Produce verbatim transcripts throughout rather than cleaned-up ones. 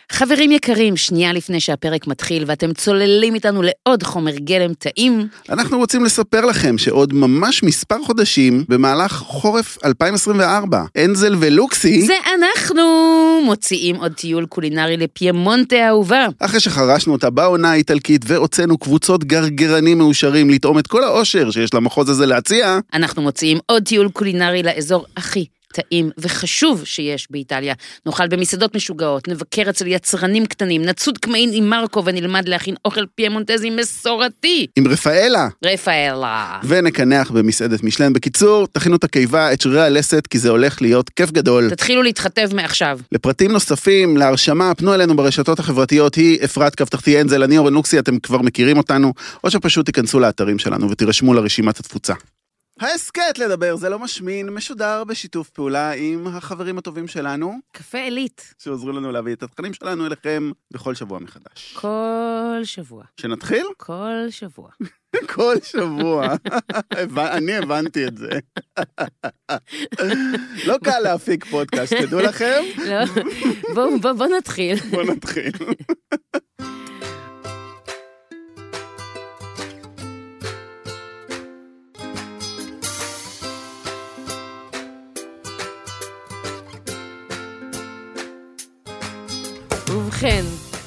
חברים יקרים, שנייה לפני שהפרק מתחיל ואתם צוללים איתנו לעוד חומר גלם טעים. אנחנו רוצים לספר לכם שעוד ממש מספר חודשים במהלך חורף אלפיים עשרים וארבע, אנזל ולוקסי, זה אנחנו מוציאים עוד טיול קולינרי לפיימונטה האהובה. אחרי שחרשנו אותה בעונה האיטלקית והוצאנו קבוצות גרגרנים מאושרים לטעום את כל האושר שיש למחוז הזה להציע, אנחנו מוציאים עוד טיול קולינרי לאזור הכי טעים וחשוב שיש באיטליה. נאכל במסעדות משוגעות, נבקר אצל יצרנים קטנים, נצוד קמעין עם מרקו ונלמד להכין אוכל פיימונטזי מסורתי. עם רפאלה. רפאלה. ונקנח במסעדת משלן. בקיצור, תכינו את הקיבה, את שרירי הלסת, כי זה הולך להיות כיף גדול. תתחילו להתחתב מעכשיו. לפרטים נוספים, להרשמה, פנו אלינו ברשתות החברתיות, היא אפרת קו תחתי אנזל, אני אורן לוקסי, אתם כבר מכירים אותנו, או שפשוט תיכנסו לאתרים שלנו ותירשמו לרשימת התפוצה. ההסקט לדבר, זה לא משמין, משודר בשיתוף פעולה עם החברים הטובים שלנו. קפה עילית. שעוזרו לנו להביא את התכנים שלנו אליכם בכל שבוע מחדש. כל שבוע. שנתחיל? כל שבוע. כל שבוע. אני הבנתי את זה. לא קל להפיק פודקאסט, תדעו לכם? לא, בוא נתחיל. בוא נתחיל. ובכן,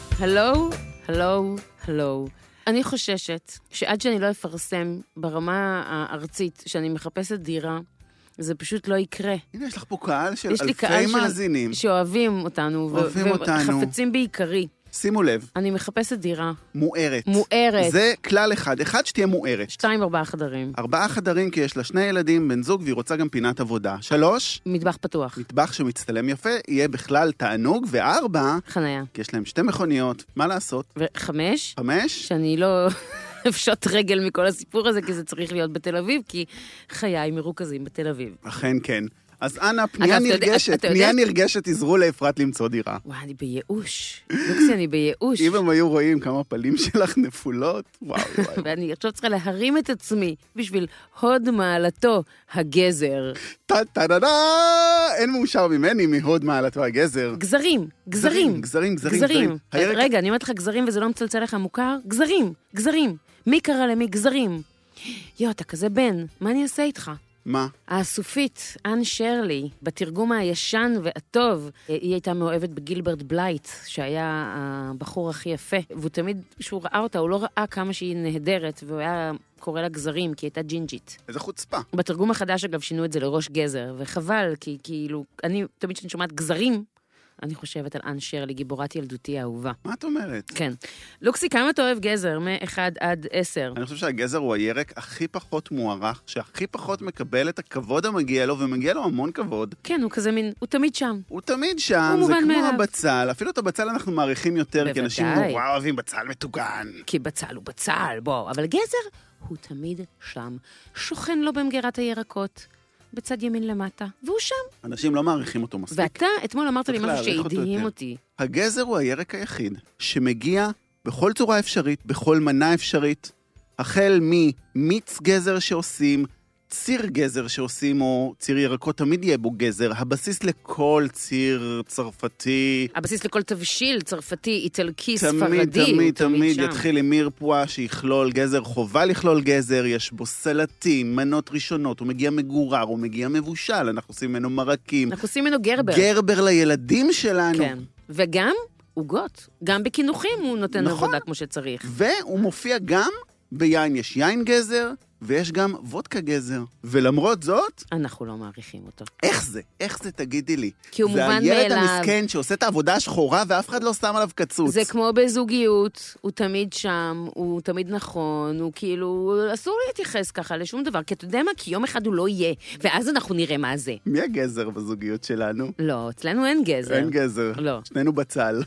הלו, הלו, הלו. אני חוששת שעד שאני לא אפרסם ברמה הארצית שאני מחפשת דירה, זה פשוט לא יקרה. הנה, יש לך פה קהל של אלפי קהל מאזינים. שאוהבים אותנו. אוהבים ו- אותנו. וחפצים בעיקרי. שימו לב. אני מחפשת דירה. מוארת. מוארת. זה כלל אחד. אחד שתהיה מוארת. שתיים, ארבעה חדרים. ארבעה חדרים, כי יש לה שני ילדים, בן זוג, והיא רוצה גם פינת עבודה. שלוש. מטבח פתוח. מטבח שמצטלם יפה, יהיה בכלל תענוג. וארבע. חניה. כי יש להם שתי מכוניות. מה לעשות? וחמש. חמש. שאני לא אפשוט רגל מכל הסיפור הזה, כי זה צריך להיות בתל אביב, כי חיי מרוכזים בתל אביב. אכן כן. אז אנה, פנייה נרגשת, פנייה נרגשת, עזרו לאפרת למצוא דירה. וואי, אני בייאוש. לוקסי, אני בייאוש. אם הם היו רואים כמה פלים שלך נפולות, וואו, וואו. ואני עכשיו צריכה להרים את עצמי בשביל הוד מעלתו הגזר. טה-טה-טה-טה! אין מאושר ממני מהוד מעלתו הגזר. גזרים, גזרים. גזרים, גזרים, גזרים. רגע, אני אומרת לך גזרים וזה לא מצלצל לך מוכר? גזרים, גזרים. מי קרא למי גזרים? יו, אתה כזה בן, מה אני אעשה איתך? מה? הסופית, אן שרלי, בתרגום הישן והטוב, היא הייתה מאוהבת בגילברט בלייט, שהיה הבחור הכי יפה, והוא תמיד, כשהוא ראה אותה, הוא לא ראה כמה שהיא נהדרת, והוא היה קורא לה גזרים, כי היא הייתה ג'ינג'ית. איזה חוצפה. בתרגום החדש, אגב, שינו את זה לראש גזר, וחבל, כי כאילו, אני תמיד שאני שומעת גזרים, אני חושבת על אן שרלי, גיבורת ילדותי האהובה. מה את אומרת? כן. לוקסי, כמה אתה אוהב גזר? מ-אחד עד עשר. אני חושב שהגזר הוא הירק הכי פחות מוערך, שהכי פחות מקבל את הכבוד המגיע לו, ומגיע לו המון כבוד. כן, הוא כזה מין, הוא תמיד שם. הוא תמיד שם, הוא זה כמו מאליו. הבצל. אפילו את הבצל אנחנו מעריכים יותר, בוודאי. כי אנשים נורא אוהבים בצל מטוגן. כי בצל הוא בצל, בוא. אבל גזר, הוא תמיד שם. שוכן לו במגירת הירקות. בצד ימין למטה, והוא שם. אנשים לא מעריכים אותו מספיק. ואתה אתמול אמרת לי משהו שהדהים אותי. הגזר הוא הירק היחיד שמגיע בכל צורה אפשרית, בכל מנה אפשרית, החל ממיץ גזר שעושים, ציר גזר שעושים, או ציר ירקות, תמיד יהיה בו גזר. הבסיס לכל ציר צרפתי. הבסיס לכל תבשיל צרפתי, איטלקי, ספרדי. תמיד, תמיד, תמיד יתחיל עם מירפואה שיכלול גזר, חובה לכלול גזר, יש בו סלטים, מנות ראשונות, הוא מגיע מגורר, הוא מגיע מבושל, אנחנו עושים ממנו מרקים. אנחנו עושים ממנו גרבר. גרבר לילדים שלנו. כן. וגם עוגות. גם בכינוחים הוא נותן נכון. עבודה כמו שצריך. והוא מופיע גם ביין, יש יין גזר, ויש גם וודקה גזר. ולמרות זאת, אנחנו לא מעריכים אותו. איך זה? איך זה תגידי לי? כי הוא מובן מאליו. זה הילד המסכן שעושה את העבודה השחורה ואף אחד לא שם עליו קצוץ. זה כמו בזוגיות, הוא תמיד שם, הוא תמיד נכון, הוא כאילו, אסור להתייחס ככה לשום דבר, כי אתה יודע מה? כי יום אחד הוא לא יהיה, ואז אנחנו נראה מה זה. מי הגזר בזוגיות שלנו? לא, אצלנו אין גזר. אין גזר. לא. שנינו בצל.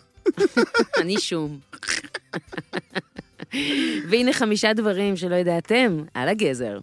אני שום. והנה חמישה דברים שלא ידעתם על הגזר.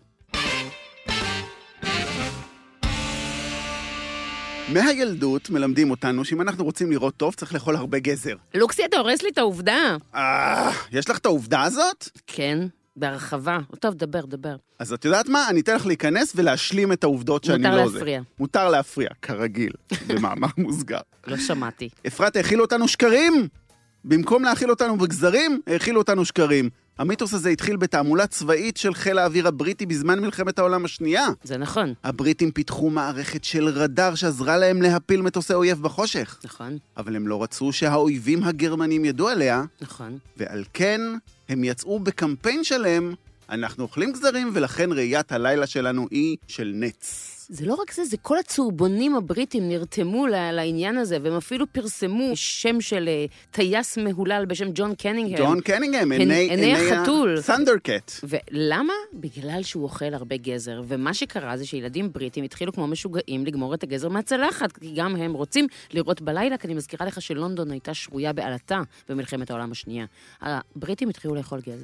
מהילדות מלמדים אותנו שאם אנחנו רוצים לראות טוב, צריך לאכול הרבה גזר. לוקסי, אתה הורס לי את העובדה. אה, יש לך את העובדה הזאת? כן, בהרחבה. טוב, דבר, דבר. אז את יודעת מה? אני אתן לך להיכנס ולהשלים את העובדות שאני לא זה. מותר להפריע. מותר להפריע, כרגיל, במאמר מוסגר. לא שמעתי. אפרת, האכילו אותנו שקרים? במקום להאכיל אותנו בגזרים, האכילו אותנו שקרים. המיתוס הזה התחיל בתעמולה צבאית של חיל האוויר הבריטי בזמן מלחמת העולם השנייה. זה נכון. הבריטים פיתחו מערכת של רדאר שעזרה להם להפיל מטוסי אויב בחושך. נכון. אבל הם לא רצו שהאויבים הגרמנים ידעו עליה. נכון. ועל כן הם יצאו בקמפיין שלהם, אנחנו אוכלים גזרים ולכן ראיית הלילה שלנו היא של נץ. זה לא רק זה, זה כל הצורבונים הבריטים נרתמו לעניין הזה, והם אפילו פרסמו שם של טייס מהולל בשם ג'ון קנינגהם. ג'ון קנינגהם, עיני החתול. ת'נדרקט. ולמה? בגלל שהוא אוכל הרבה גזר, ומה שקרה זה שילדים בריטים התחילו כמו משוגעים לגמור את הגזר מהצלחת, כי גם הם רוצים לראות בלילה, כי אני מזכירה לך שלונדון הייתה שרויה בעלתה במלחמת העולם השנייה. הבריטים התחילו לאכול גזר.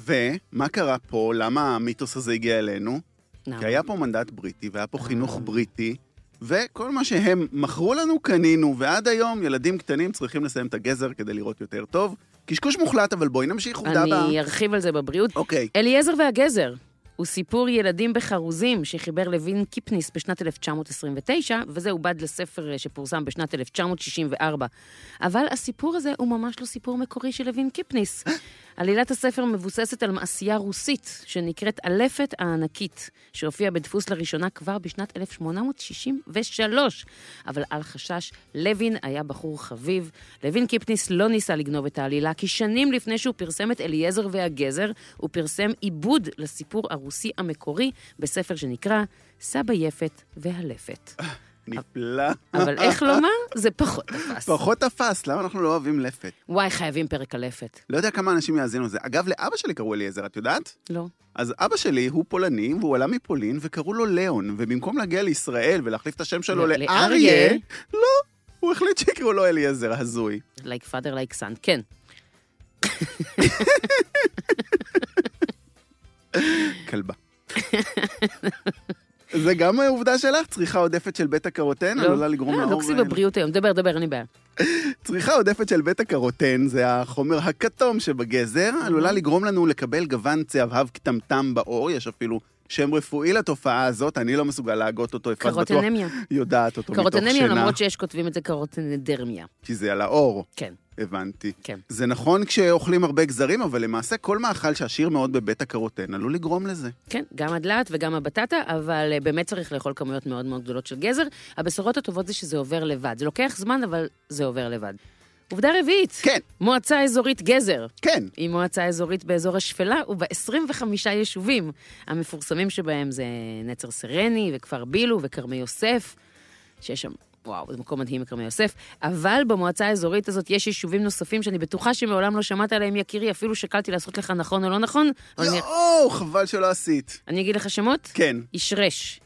ומה קרה פה? למה המיתוס הזה הגיע אלינו? כי היה פה מנדט בריטי, והיה פה חינוך בריטי, וכל מה שהם מכרו לנו קנינו, ועד היום ילדים קטנים צריכים לסיים את הגזר כדי לראות יותר טוב. קשקוש מוחלט, אבל בואי נמשיך עובדה בה. אני ארחיב על זה בבריאות. אוקיי. אליעזר והגזר הוא סיפור ילדים בחרוזים שחיבר לוין קיפניס בשנת אלף תשע מאות עשרים ותשע, וזה עובד לספר שפורסם בשנת אלף תשע מאות שישים וארבע. אבל הסיפור הזה הוא ממש לא סיפור מקורי של לוין קיפניס. עלילת הספר מבוססת על מעשייה רוסית, שנקראת אלפת הענקית, שהופיעה בדפוס לראשונה כבר בשנת אלף שמונה מאות שישים ושלוש. אבל על חשש, לוין היה בחור חביב. לוין קיפניס לא ניסה לגנוב את העלילה, כי שנים לפני שהוא פרסם את אליעזר והגזר, הוא פרסם עיבוד לסיפור הרוסי המקורי, בספר שנקרא סבא יפת והלפת. נפלא. אבל איך לומר? זה פחות תפס. פחות תפס, למה אנחנו לא אוהבים לפת? וואי, חייבים פרק על לפת. לא יודע כמה אנשים יאזינו זה. אגב, לאבא שלי קראו אליעזר, את יודעת? לא. אז אבא שלי הוא פולני, והוא עלה מפולין, וקראו לו ליאון, ובמקום להגיע לישראל ולהחליף את השם שלו לאריה, לא, הוא החליט שיקראו לו אליעזר, הזוי. Like father, like son, כן. כלבה. זה גם העובדה שלך? צריכה עודפת של בטא קרוטן? עלולה לגרום לאור... לא, דוקסי בבריאות היום. דבר, דבר, אני בעיה. צריכה עודפת של בטא קרוטן, זה החומר הכתום שבגזר, עלולה לגרום לנו לקבל גוון צהבהב קטמטם בעור, יש אפילו שם רפואי לתופעה הזאת, אני לא מסוגל להגות אותו, אפרת בטוח קרוטנמיה. יודעת אותו מתוך שינה. קרוטנמיה, למרות שיש כותבים את זה קרוטנדרמיה. כי זה על האור. כן. הבנתי. כן. זה נכון כשאוכלים הרבה גזרים, אבל למעשה כל מאכל שעשיר מאוד בבטא קרוטן עלול לגרום לזה. כן, גם הדלת וגם הבטטה, אבל באמת צריך לאכול כמויות מאוד מאוד גדולות של גזר. הבשורות הטובות זה שזה עובר לבד. זה לוקח זמן, אבל זה עובר לבד. עובדה רביעית. כן. מועצה אזורית גזר. כן. היא מועצה אזורית באזור השפלה, וב-עשרים וחמישה יישובים. המפורסמים שבהם זה נצר סרני וכפר בילו וכרמי יוסף, שיש שם... וואו, זה מקום מדהים מקרמי יוסף, אבל במועצה האזורית הזאת יש יישובים נוספים שאני בטוחה שמעולם לא שמעת עליהם יקירי, אפילו שקלתי לעשות לך נכון או לא נכון. יואו, אני... חבל שלא עשית. אני אגיד לך שמות? כן. ישרש.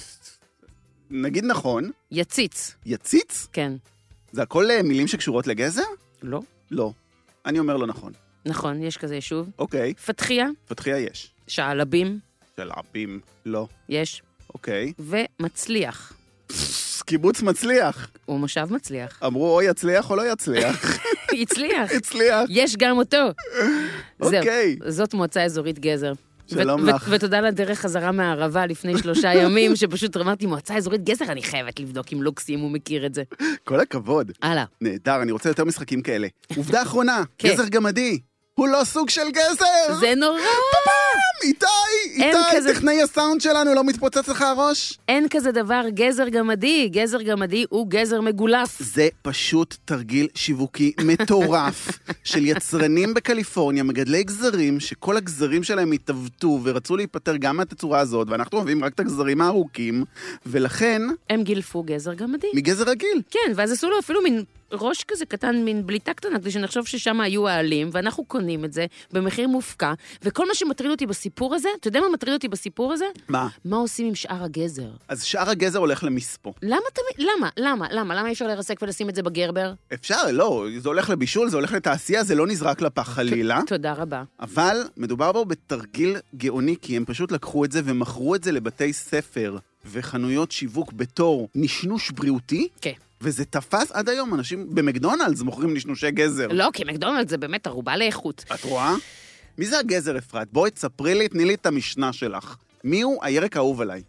נגיד נכון. יציץ. יציץ? כן. זה הכל מילים שקשורות לגזר? לא. לא. אני אומר לא נכון. נכון, יש כזה יישוב. אוקיי. פתחיה. פתחיה יש. שעלבים. שעלבים, לא. יש. אוקיי. ומצליח. קיבוץ מצליח. הוא מושב מצליח. אמרו או יצליח או לא יצליח. הצליח. הצליח. יש גם אותו. אוקיי. זאת מועצה אזורית גזר. שלום לך. ותודה לדרך חזרה מהערבה לפני שלושה ימים, שפשוט אמרתי, מועצה אזורית גזר, אני חייבת לבדוק עם לוקסי, אם הוא מכיר את זה. כל הכבוד. הלאה. נהדר, אני רוצה יותר משחקים כאלה. עובדה אחרונה, גזר גמדי. הוא לא סוג של גזר! זה נורא! איתי, איתי, טכנאי הסאונד שלנו, לא מתפוצץ לך הראש? אין כזה דבר גזר גמדי, גזר גמדי הוא גזר מגולף. זה פשוט תרגיל שיווקי מטורף של יצרנים בקליפורניה, מגדלי גזרים, שכל הגזרים שלהם התעוותו ורצו להיפטר גם מהתצורה הזאת, ואנחנו אוהבים רק את הגזרים הארוכים, ולכן... הם גילפו גזר גמדי. מגזר רגיל. כן, ואז עשו לו אפילו מין... ראש כזה קטן, מין בליטה קטנה, כדי שנחשוב ששם היו העלים, ואנחנו קונים את זה במחיר מופקע, וכל מה שמטריד אותי בסיפור הזה, אתה יודע מה מטריד אותי בסיפור הזה? מה? מה עושים עם שאר הגזר? אז שאר הגזר הולך למספו. למה תמיד? למה? למה? למה? למה אי אפשר לרסק ולשים את זה בגרבר? אפשר, לא. זה הולך לבישול, זה הולך לתעשייה, זה לא נזרק לפח חלילה. תודה רבה. אבל מדובר בו בתרגיל גאוני, כי הם פשוט לקחו את זה ומכרו את זה לבתי ספר וחנויות שיווק בתור נשנוש בריאותי. כן. וזה תפס עד היום, אנשים במקדונלדס מוכרים נשנושי גזר. לא, כי מקדונלדס זה באמת ערובה לאיכות. את רואה? מי זה הגזר, אפרת? בואי תספרי לי, תני לי את המשנה שלך. מי הוא הירק האהוב עליי?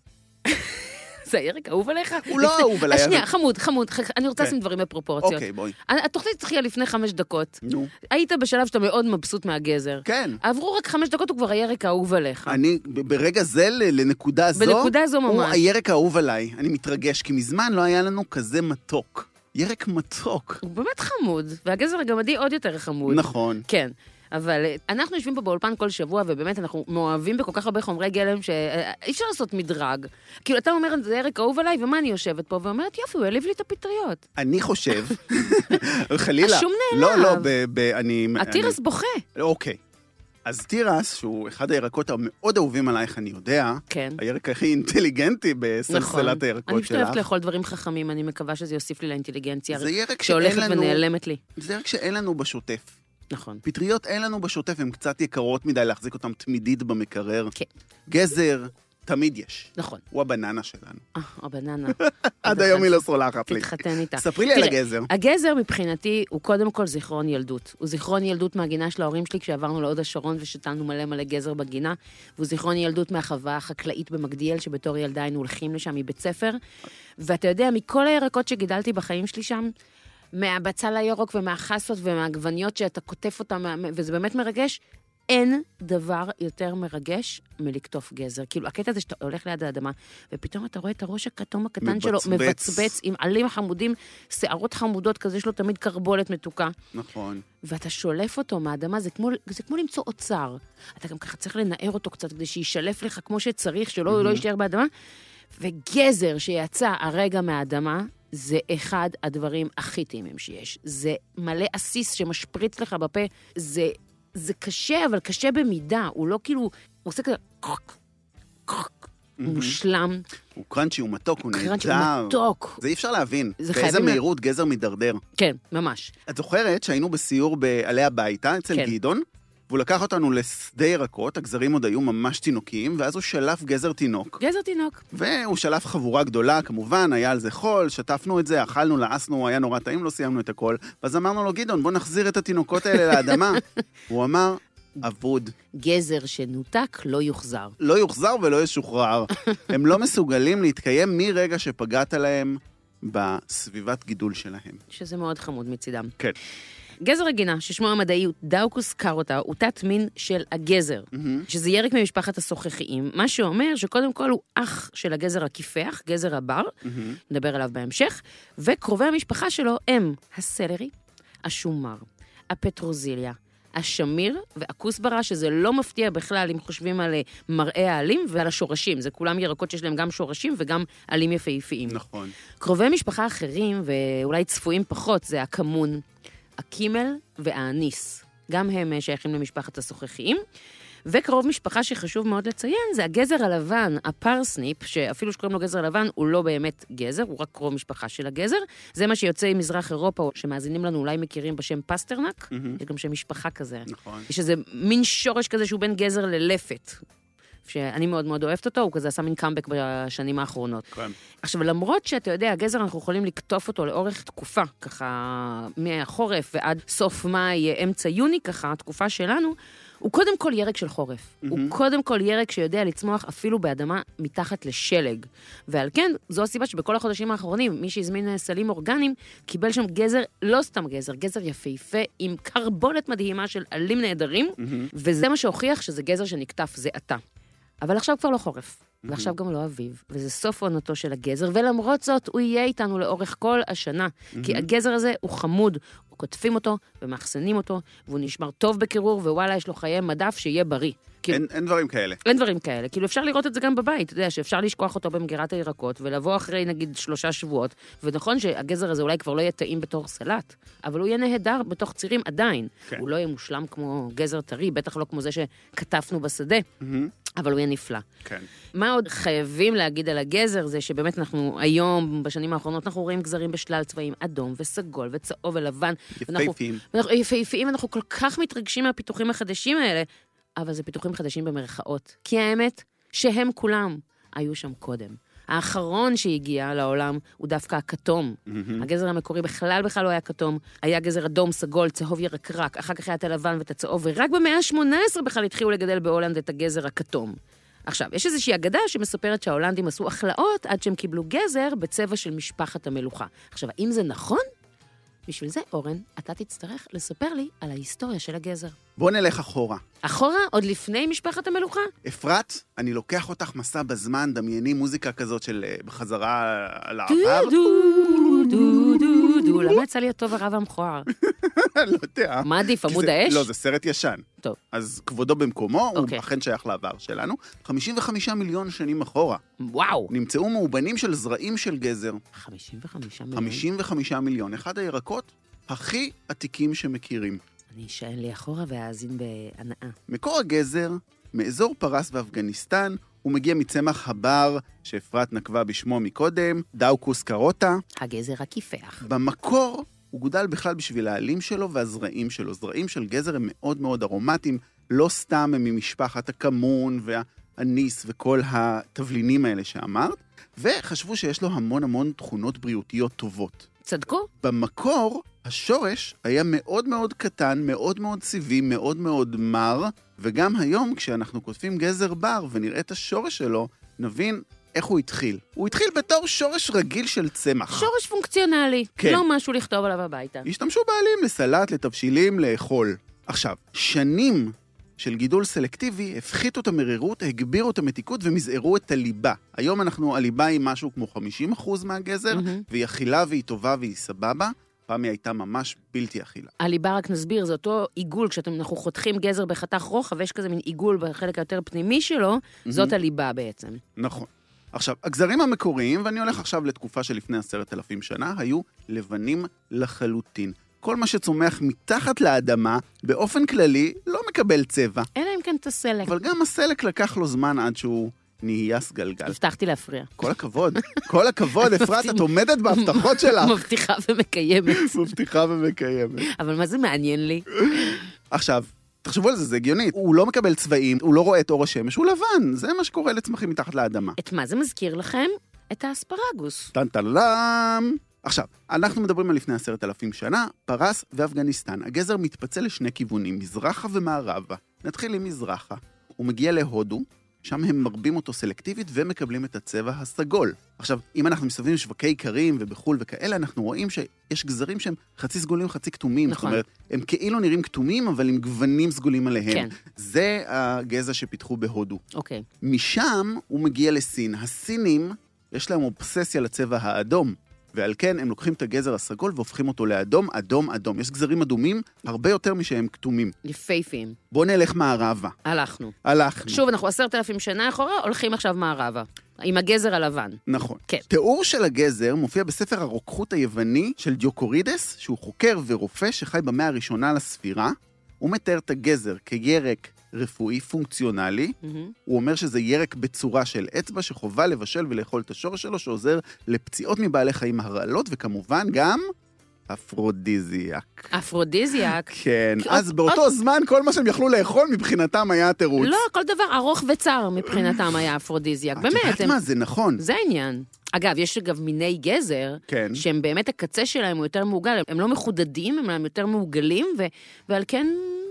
זה הירק אהוב עליך? הוא לא אהוב עליי. שנייה, חמוד, חמוד, אני רוצה לשים דברים בפרופורציות. אוקיי, בואי. התוכנית התחילה לפני חמש דקות. נו. היית בשלב שאתה מאוד מבסוט מהגזר. כן. עברו רק חמש דקות, הוא כבר הירק האהוב עליך. אני, ברגע זה, לנקודה זו, בנקודה זו ממש. הוא הירק האהוב עליי. אני מתרגש, כי מזמן לא היה לנו כזה מתוק. ירק מתוק. הוא באמת חמוד, והגזר הגמדי עוד יותר חמוד. נכון. כן. אבל אנחנו יושבים פה באולפן כל שבוע, ובאמת אנחנו מאוהבים בכל כך הרבה חומרי גלם, שאי אפשר לעשות מדרג. כאילו, אתה אומר, זה ירק אהוב עליי, ומה אני יושבת פה? ואומרת, יופי, הוא העליב לי את הפטריות. אני חושב, חלילה. השום נעלב. לא, לא, ב, ב, אני... התירס אני... בוכה. אוקיי. אז תירס, שהוא אחד הירקות המאוד אהובים עלייך, אני יודע, כן. הירק הכי אינטליגנטי בסלסלת נכון. הירקות שלך. אני פשוט אוהבת לאכול דברים חכמים, אני מקווה שזה יוסיף לי לאינטליגנציה, זה ירק שהולכת לנו... ונעלמת לי. זה ירק שאין לנו בשוטף. נכון. פטריות אין לנו בשוטף, הן קצת יקרות מדי להחזיק אותן תמידית במקרר. כן. גזר, תמיד יש. נכון. הוא הבננה שלנו. אה, הבננה. עד היום היא לא סולחת לי. תתחתן איתה. ספרי לי על הגזר. הגזר מבחינתי הוא קודם כל זיכרון ילדות. הוא זיכרון ילדות מהגינה של ההורים שלי כשעברנו להוד השרון ושתלנו מלא מלא גזר בגינה, והוא זיכרון ילדות מהחווה החקלאית במגדיאל, שבתור ילדה היינו הולכים לשם מבית ספר. ואתה יודע, מכל הירקות שגידלתי בחיים שלי שם, מהבצל הירוק ומהחסות ומהגווניות שאתה כותף אותם, וזה באמת מרגש, אין דבר יותר מרגש מלקטוף גזר. כאילו, הקטע הזה שאתה הולך ליד האדמה, ופתאום אתה רואה את הראש הכתום הקטן מבצבץ. שלו, מבצבץ עם עלים חמודים, שערות חמודות כזה, יש לו תמיד קרבולת מתוקה. נכון. ואתה שולף אותו מהאדמה, זה כמו, זה כמו למצוא אוצר. אתה גם ככה צריך לנער אותו קצת, כדי שישלף לך כמו שצריך, שלא mm-hmm. לא יישאר באדמה. וגזר שיצא הרגע מהאדמה, זה אחד הדברים הכי טעימים שיש. זה מלא אסיס שמשפריץ לך בפה. זה, זה קשה, אבל קשה במידה. הוא לא כאילו, הוא עושה כזה, קרק, קרק, מושלם. הוא קרנצ'י, הוא מתוק, הוא נהדר. קרנצ'י, הוא מתוק. זה אי אפשר להבין. באיזה מהירות גזר מדרדר. כן, ממש. את זוכרת שהיינו בסיור בעלי הביתה, אצל כן. גדעון, והוא לקח אותנו לשדה ירקות, הגזרים עוד היו ממש תינוקים, ואז הוא שלף גזר תינוק. גזר תינוק. והוא שלף חבורה גדולה, כמובן, היה על זה חול, שטפנו את זה, אכלנו, לעסנו, היה נורא טעים, לא סיימנו את הכל. ואז אמרנו לו, גדעון, בוא נחזיר את התינוקות האלה לאדמה. הוא אמר, אבוד. גזר שנותק לא יוחזר. לא יוחזר ולא ישוחרר. הם לא מסוגלים להתקיים מרגע שפגעת להם בסביבת גידול שלהם. שזה מאוד חמוד מצידם. כן. גזר הגינה, ששמו המדעי הוא דאוקוס קרוטה, הוא תת מין של הגזר, mm-hmm. שזה ירק ממשפחת הסוככיים, מה שאומר שקודם כל הוא אח של הגזר הכיפח, גזר הבר, mm-hmm. נדבר עליו בהמשך, וקרובי המשפחה שלו הם הסלרי, השומר, הפטרוזיליה, השמיר והכוסברה, שזה לא מפתיע בכלל אם חושבים על מראה העלים ועל השורשים, זה כולם ירקות שיש להם גם שורשים וגם עלים יפהפיים. נכון. קרובי משפחה אחרים, ואולי צפויים פחות, זה הכמון, הקימל והאניס. גם הם שייכים למשפחת הסוככיים. וקרוב משפחה שחשוב מאוד לציין, זה הגזר הלבן, הפרסניפ, שאפילו שקוראים לו גזר לבן, הוא לא באמת גזר, הוא רק קרוב משפחה של הגזר. זה מה שיוצא עם מזרח אירופה, שמאזינים לנו אולי מכירים בשם פסטרנק. Mm-hmm. יש גם שם משפחה כזה. נכון. יש איזה מין שורש כזה שהוא בין גזר ללפת. שאני מאוד מאוד אוהבת אותו, הוא כזה עשה מין קאמבק בשנים האחרונות. כן. עכשיו, למרות שאתה יודע, הגזר אנחנו יכולים לקטוף אותו לאורך תקופה, ככה מהחורף ועד סוף מאי, אמצע יוני, ככה, התקופה שלנו, הוא קודם כל ירק של חורף. Mm-hmm. הוא קודם כל ירק שיודע לצמוח אפילו באדמה מתחת לשלג. ועל כן, זו הסיבה שבכל החודשים האחרונים, מי שהזמין סלים אורגניים, קיבל שם גזר, לא סתם גזר, גזר יפהפה, עם קרבולת מדהימה של עלים נהדרים, mm-hmm. וזה מה שהוכיח שזה גזר שנקטף, זה עתה. אבל עכשיו כבר לא חורף, mm-hmm. ועכשיו גם לא אביב, וזה סוף עונתו של הגזר, ולמרות זאת הוא יהיה איתנו לאורך כל השנה, mm-hmm. כי הגזר הזה הוא חמוד, הוא כותפים אותו ומאחסנים אותו, והוא נשמר טוב בקירור, ווואלה יש לו חיי מדף שיהיה בריא. כאילו, אין, אין דברים כאלה. אין דברים כאלה, כאילו אפשר לראות את זה גם בבית, אתה יודע שאפשר לשכוח אותו במגירת הירקות, ולבוא אחרי נגיד שלושה שבועות, ונכון שהגזר הזה אולי כבר לא יהיה טעים בתור סלט, אבל הוא יהיה נהדר בתוך צירים עדיין, כן. הוא לא יהיה מושלם כמו גזר טרי, בטח לא כמו זה שכתפנו בשדה, mm-hmm. אבל הוא יהיה נפלא. כן. מה עוד חייבים להגיד על הגזר זה שבאמת אנחנו היום, בשנים האחרונות, אנחנו רואים גזרים בשלל צבעים, אדום וסגול וצהוב ולבן. יפהפיים. יפהפיים, אנחנו כל כך מתרגשים מהפיתוחים החדשים האלה, אבל זה פיתוחים חדשים במרכאות. כי האמת שהם כולם היו שם קודם. האחרון שהגיע לעולם הוא דווקא הכתום. הגזר המקורי בכלל בכלל לא היה כתום, היה גזר אדום, סגול, צהוב ירקרק, אחר כך היה את הלבן ואת הצהוב, ורק במאה ה-שמונה עשרה בכלל התחילו לגדל בהולנד את הגזר הכתום. עכשיו, יש איזושהי אגדה שמספרת שההולנדים עשו החלאות עד שהם קיבלו גזר בצבע של משפחת המלוכה. עכשיו, האם זה נכון? בשביל זה, אורן, אתה תצטרך לספר לי על ההיסטוריה של הגזר. בוא נלך אחורה. אחורה? עוד לפני משפחת המלוכה? אפרת, אני לוקח אותך מסע בזמן, דמייני מוזיקה כזאת של בחזרה על העבר. דו דו דו דו, למה יצא לי הטוב הרב המכוער? לא יודע. מה עדיף, עמוד האש? לא, זה סרט ישן. טוב. אז כבודו במקומו, הוא אכן שייך לעבר שלנו. חמישים וחמישה מיליון שנים אחורה. וואו. נמצאו מאובנים של זרעים של גזר. חמישים וחמישה מיליון? חמישים וחמישה מיליון. אחד הירקות הכי עתיקים שמכירים. אני אשאל לי אחורה ואאזין בהנאה. מקור הגזר, מאזור פרס ואפגניסטן, הוא מגיע מצמח הבר, שאפרת נקבה בשמו מקודם, דאוקוס קרוטה. הגזר הכיפח. במקור הוא גודל בכלל בשביל העלים שלו והזרעים שלו. זרעים של גזר הם מאוד מאוד ארומטיים, לא סתם הם ממשפחת הכמון והאניס וכל התבלינים האלה שאמרת, וחשבו שיש לו המון המון תכונות בריאותיות טובות. צדקו? במקור, השורש היה מאוד מאוד קטן, מאוד מאוד סיבי, מאוד מאוד מר, וגם היום כשאנחנו כותבים גזר בר ונראה את השורש שלו, נבין איך הוא התחיל. הוא התחיל בתור שורש רגיל של צמח. שורש פונקציונלי, כן. לא משהו לכתוב עליו הביתה. השתמשו בעלים לסלט, לתבשילים, לאכול. עכשיו, שנים של גידול סלקטיבי הפחיתו את המרירות, הגבירו את המתיקות ומזערו את הליבה. היום אנחנו, הליבה היא משהו כמו חמישים אחוז מהגזר, mm-hmm. והיא אכילה והיא טובה והיא סבבה. פעם היא הייתה ממש בלתי אכילה. הליבה, רק נסביר, זה אותו עיגול, כשאנחנו חותכים גזר בחתך רוחב, ויש כזה מין עיגול בחלק היותר פנימי שלו, mm-hmm. זאת הליבה בעצם. נכון. עכשיו, הגזרים המקוריים, ואני הולך עכשיו לתקופה שלפני עשרת אלפים שנה, היו לבנים לחלוטין. כל מה שצומח מתחת לאדמה, באופן כללי, לא מקבל צבע. אלא אם כן את הסלק. אבל גם הסלק לקח לו זמן עד שהוא נהייס גלגל. הבטחתי להפריע. כל הכבוד. כל הכבוד, אפרת, את עומדת בהבטחות שלך. מבטיחה ומקיימת. מבטיחה ומקיימת. אבל מה זה מעניין לי? עכשיו, תחשבו על זה, זה הגיוני. הוא לא מקבל צבעים, הוא לא רואה את אור השמש, הוא לבן. זה מה שקורה לצמחים מתחת לאדמה. את מה זה מזכיר לכם? את האספרגוס. טנטלם. עכשיו, אנחנו מדברים על לפני עשרת אלפים שנה, פרס ואפגניסטן. הגזר מתפצל לשני כיוונים, מזרחה ומערבה. נתחיל עם מזרחה. הוא מגיע להודו, שם הם מרבים אותו סלקטיבית ומקבלים את הצבע הסגול. עכשיו, אם אנחנו מסתובבים שווקי איכרים ובחול וכאלה, אנחנו רואים שיש גזרים שהם חצי סגולים, חצי כתומים. נכון. זאת אומרת, הם כאילו נראים כתומים, אבל עם גוונים סגולים עליהם. כן. זה הגזע שפיתחו בהודו. אוקיי. משם הוא מגיע לסין. הסינים, יש להם אובססיה לצבע האדום. ועל כן הם לוקחים את הגזר הסגול והופכים אותו לאדום, אדום, אדום. יש גזרים אדומים הרבה יותר משהם כתומים. יפהפיים. בוא נלך מערבה. הלכנו. הלכנו. שוב, אנחנו עשרת אלפים שנה אחורה, הולכים עכשיו מערבה. עם הגזר הלבן. נכון. כן. תיאור של הגזר מופיע בספר הרוקחות היווני של דיוקורידס, שהוא חוקר ורופא שחי במאה הראשונה לספירה. הוא מתאר את הגזר כירק רפואי פונקציונלי. Mm-hmm. הוא אומר שזה ירק בצורה של אצבע שחובה לבשל ולאכול את השורש שלו, שעוזר לפציעות מבעלי חיים הרעלות, וכמובן גם אפרודיזיאק. אפרודיזיאק? כן, אז באותו זמן כל מה שהם יכלו לאכול מבחינתם היה תירוץ. לא, כל דבר ארוך וצר מבחינתם היה אפרודיזיאק. באמת. את יודעת מה, זה נכון. זה העניין. אגב, יש אגב מיני גזר, כן. שהם באמת הקצה שלהם הוא יותר מעוגל, הם לא מחודדים, הם יותר מעוגלים, ו- ועל כן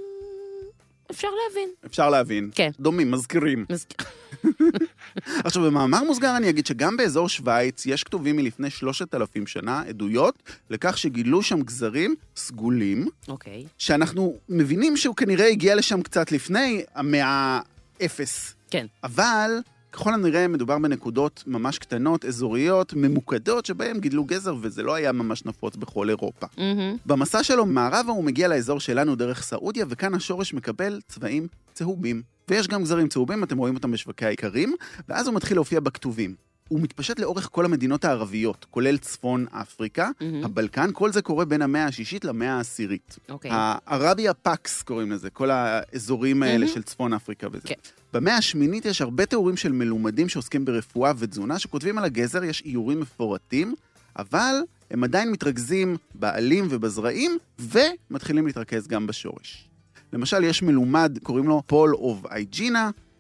אפשר להבין. אפשר להבין. כן. דומים, מזכירים. מזכיר. עכשיו, במאמר מוסגר אני אגיד שגם באזור שוויץ יש כתובים מלפני שלושת אלפים שנה עדויות לכך שגילו שם גזרים סגולים, אוקיי. שאנחנו מבינים שהוא כנראה הגיע לשם קצת לפני המאה אפס. כן. אבל ככל הנראה מדובר בנקודות ממש קטנות, אזוריות, ממוקדות, שבהם גידלו גזר, וזה לא היה ממש נפוץ בכל אירופה. Mm-hmm. במסע שלו מערבה הוא מגיע לאזור שלנו דרך סעודיה, וכאן השורש מקבל צבעים צהובים. ויש גם גזרים צהובים, אתם רואים אותם בשווקי העיקרים, ואז הוא מתחיל להופיע בכתובים. הוא מתפשט לאורך כל המדינות הערביות, כולל צפון אפריקה, mm-hmm. הבלקן, כל זה קורה בין המאה השישית למאה העשירית. אוקיי. הערביה פאקס קוראים לזה, כל האזורים האלה mm-hmm. של צפון אפריקה וזה. כן. במאה השמינית יש הרבה תיאורים של מלומדים שעוסקים ברפואה ותזונה, שכותבים על הגזר, יש איורים מפורטים, אבל הם עדיין מתרכזים בעלים ובזרעים, ומתחילים להתרכז גם בשורש. למשל, יש מלומד, קוראים לו פול אוף אייג'ינה,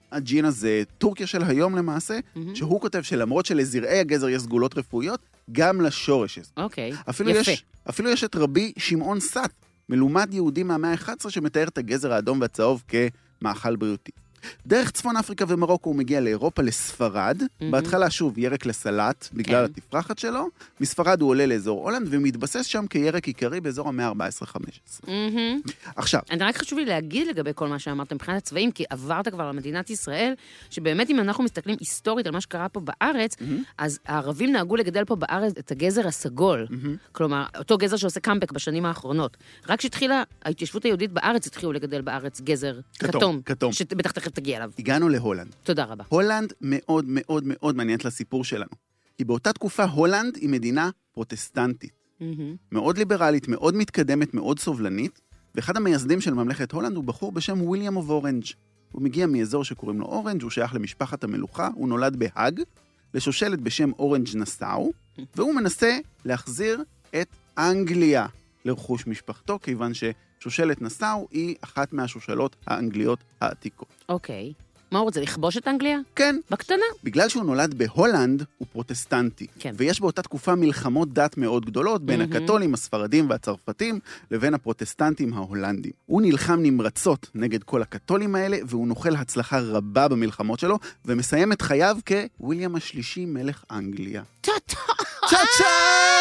הג'ין הזה, טורקיה של היום למעשה, mm-hmm. שהוא כותב שלמרות שלזרעי הגזר יש סגולות רפואיות, גם לשורש יש. אוקיי, אפילו יפה. יש, אפילו יש את רבי שמעון סת, מלומד יהודי מהמאה ה-אחת עשרה, שמתאר את הגזר האדום והצהוב כמאכל בריאותי. דרך צפון אפריקה ומרוקו הוא מגיע לאירופה, לספרד, mm-hmm. בהתחלה שוב ירק לסלט, בגלל כן. התפרחת שלו, מספרד הוא עולה לאזור הולנד, ומתבסס שם כירק עיקרי באזור המאה ה-ארבע עשרה חמש עשרה. Mm-hmm. עכשיו. אני רק חשוב לי להגיד לגבי כל מה שאמרת מבחינת הצבעים, כי עברת כבר למדינת ישראל, שבאמת אם אנחנו מסתכלים היסטורית על מה שקרה פה בארץ, mm-hmm. אז הערבים נהגו לגדל פה בארץ את הגזר הסגול, mm-hmm. כלומר, אותו גזר שעושה קאמבק בשנים האחרונות. רק שהתחילה, ההתיישבות היהודית בארץ התחילו לגדל בארץ גזר כתום, כתום. שבטח תכף תגיע אליו. הגענו להולנד. תודה רבה. הולנד מאוד מאוד מאוד מעניינת לסיפור שלנו. כי באותה תקופה הולנד היא מדינה פרוטסטנטית. Mm-hmm. מאוד ליברלית, מאוד מתקדמת, מאוד סובלנית, ואחד המייסדים של ממלכת הולנד הוא בחור בשם וויליאם אוף אורנג'. הוא מגיע מאזור שקוראים לו אורנג', הוא שייך למשפחת המלוכה, הוא נולד בהאג, לשושלת בשם אורנג' נסאו, mm-hmm. והוא מנסה להחזיר את אנגליה לרכוש משפחתו, כיוון ששושלת נסאו היא אחת מהשושלות האנגליות העתיקות. אוקיי. מה הוא רוצה, לכבוש את אנגליה? כן. בקטנה? בגלל שהוא נולד בהולנד, הוא פרוטסטנטי. כן. ויש באותה תקופה מלחמות דת מאוד גדולות, בין mm-hmm. הקתולים, הספרדים והצרפתים, לבין הפרוטסטנטים ההולנדים. הוא נלחם נמרצות נגד כל הקתולים האלה, והוא נוחל הצלחה רבה במלחמות שלו, ומסיים את חייו כוויליאם השלישי מלך אנגליה. טה-טה! טה-טה!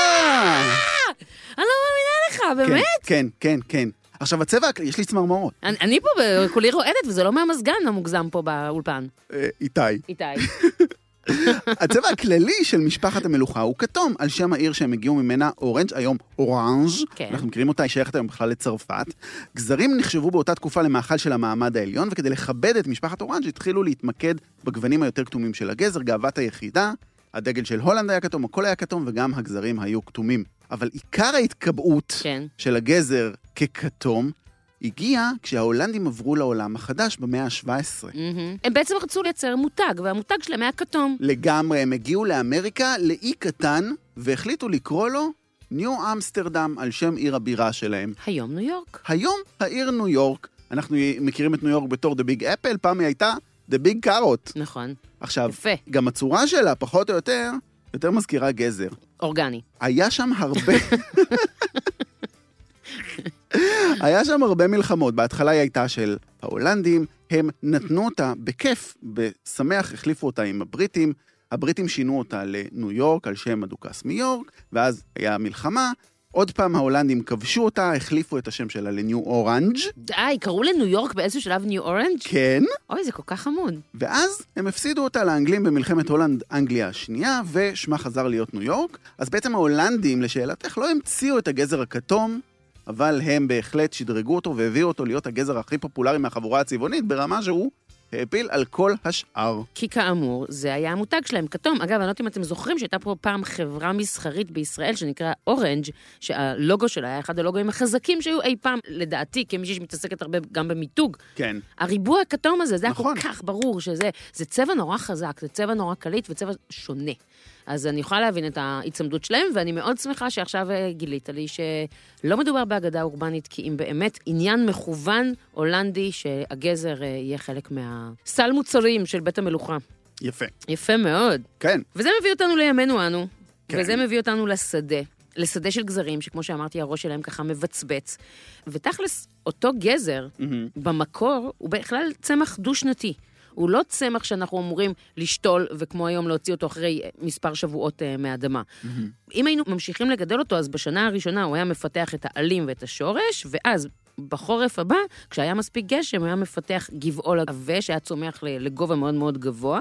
אני לא מאמינה לך, באמת? כן, כן, כן. עכשיו, הצבע, יש לי צמרמורות. אני, אני פה בכולי רועדת, וזה לא מהמסגן המוגזם פה באולפן. איתי. איתי. הצבע הכללי של משפחת המלוכה הוא כתום, על שם העיר שהם הגיעו ממנה אורנג', היום אורנג', כן. אנחנו מכירים אותה, היא שייכת היום בכלל לצרפת. גזרים נחשבו באותה תקופה למאכל של המעמד העליון, וכדי לכבד את משפחת אורנג' התחילו להתמקד בגוונים היותר כתומים של הגזר, גאוות היחידה, הדגל של הולנד היה כתום, הכל היה כתום, וגם הגזרים היו כתומים. אבל עיקר ההתקבעות כן. של הגזר ככתום, הגיע כשההולנדים עברו לעולם החדש במאה ה-שבע עשרה. Mm-hmm. הם בעצם רצו לייצר מותג, והמותג שלהם היה כתום. לגמרי, הם הגיעו לאמריקה, לאי קטן, והחליטו לקרוא לו ניו אמסטרדם, על שם עיר הבירה שלהם. היום ניו יורק. היום העיר ניו יורק. אנחנו מכירים את ניו יורק בתור The Big Apple, פעם היא הייתה The Big Carrot. נכון. עכשיו, יפה. גם הצורה שלה, פחות או יותר, יותר מזכירה גזר. אורגני. היה שם הרבה... היה שם הרבה מלחמות. בהתחלה היא הייתה של ההולנדים, הם נתנו אותה בכיף, בשמח, החליפו אותה עם הבריטים, הבריטים שינו אותה לניו יורק, על שם הדוכס מיורק, ואז היה מלחמה, עוד פעם ההולנדים כבשו אותה, החליפו את השם שלה לניו אורנג'. די, קראו לניו יורק באיזשהו שלב ניו אורנג'? כן. אוי, זה כל כך חמוד. ואז הם הפסידו אותה לאנגלים במלחמת הולנד-אנגליה השנייה, ושמה חזר להיות ניו יורק. אז בעצם ההולנדים, לשאלתך, לא המציאו את הגזר הכתום, אבל הם בהחלט שדרגו אותו והביאו אותו להיות הגזר הכי פופולרי מהחבורה הצבעונית, ברמה שהוא העפיל על כל השאר. כי כאמור, זה היה המותג שלהם, כתום. אגב, אני לא יודעת אם אתם זוכרים שהייתה פה פעם חברה מסחרית בישראל שנקרא אורנג', שהלוגו שלה היה אחד הלוגוים החזקים שהיו אי פעם, לדעתי, כמישהי שמתעסקת הרבה גם במיתוג. כן. הריבוע הכתום הזה, זה נכון. היה כל כך ברור שזה זה צבע נורא חזק, זה צבע נורא קליט וצבע שונה. אז אני יכולה להבין את ההצמדות שלהם, ואני מאוד שמחה שעכשיו גילית לי שלא מדובר באגדה אורבנית, כי אם באמת עניין מכוון הולנדי שהגזר יהיה חלק מהסל מוצרים של בית המלוכה. יפה. יפה מאוד. כן. וזה מביא אותנו לימינו אנו, כן. וזה מביא אותנו לשדה, לשדה של גזרים, שכמו שאמרתי, הראש שלהם ככה מבצבץ. ותכלס, אותו גזר, mm-hmm. במקור, הוא בכלל צמח דו-שנתי. הוא לא צמח שאנחנו אמורים לשתול, וכמו היום להוציא אותו אחרי מספר שבועות uh, מהאדמה. Mm-hmm. אם היינו ממשיכים לגדל אותו, אז בשנה הראשונה הוא היה מפתח את העלים ואת השורש, ואז בחורף הבא, כשהיה מספיק גשם, הוא היה מפתח גבעול עבה, שהיה צומח לגובה מאוד מאוד גבוה,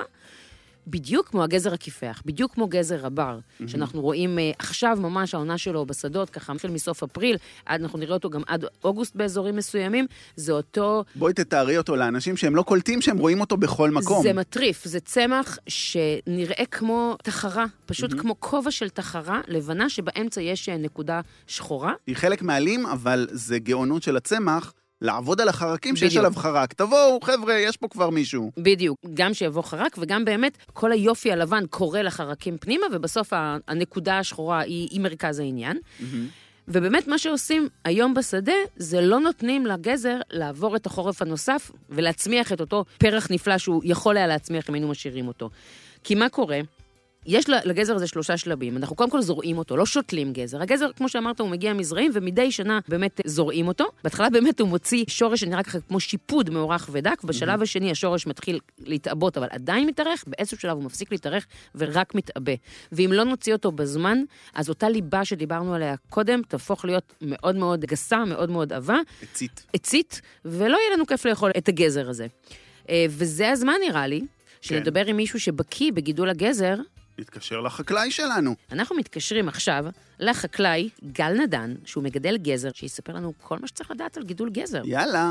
בדיוק כמו הגזר הכיפח, בדיוק כמו גזר הבר, mm-hmm. שאנחנו רואים uh, עכשיו ממש העונה שלו בשדות, ככה של מסוף אפריל, עד, אנחנו נראה אותו גם עד אוגוסט באזורים מסוימים, זה אותו... בואי תתארי אותו לאנשים שהם לא קולטים, שהם רואים אותו בכל מקום. זה מטריף, זה צמח שנראה כמו תחרה, פשוט mm-hmm. כמו כובע של תחרה, לבנה שבאמצע יש נקודה שחורה. היא חלק מעלים, אבל זה גאונות של הצמח, לעבוד על החרקים שיש עליו חרק. תבואו, חבר'ה, יש פה כבר מישהו. בדיוק. גם שיבוא חרק, וגם באמת כל היופי הלבן קורא לחרקים פנימה, ובסוף הנקודה השחורה היא, היא מרכז העניין. Mm-hmm. ובאמת מה שעושים היום בשדה, זה לא נותנים לגזר לעבור את החורף הנוסף, ולהצמיח את אותו פרח נפלא שהוא יכול היה להצמיח אם היינו משאירים אותו. כי מה קורה? יש לגזר הזה שלושה שלבים. אנחנו קודם כל זורעים אותו, לא שותלים גזר. הגזר, כמו שאמרת, הוא מגיע מזרעים, ומדי שנה באמת זורעים אותו. בהתחלה באמת הוא מוציא שורש שנראה ככה כמו שיפוד מאורך ודק. בשלב השני השורש מתחיל להתאבות, אבל עדיין מתארך. באיזשהו שלב הוא מפסיק להתארך ורק מתאבה. ואם לא נוציא אותו בזמן, אז אותה ליבה שדיברנו עליה קודם, תהפוך להיות מאוד מאוד גסה, מאוד מאוד עבה. עצית. עצית, ולא יהיה לנו כיף לאכול את הגזר הזה. וזה הזמן נראה לי, שנדבר עם מישהו שבקיא בגידול הגזר, נתקשר לחקלאי שלנו. אנחנו מתקשרים עכשיו לחקלאי גל נדן, שהוא מגדל גזר, שיספר לנו כל מה שצריך לדעת על גידול גזר. יאללה.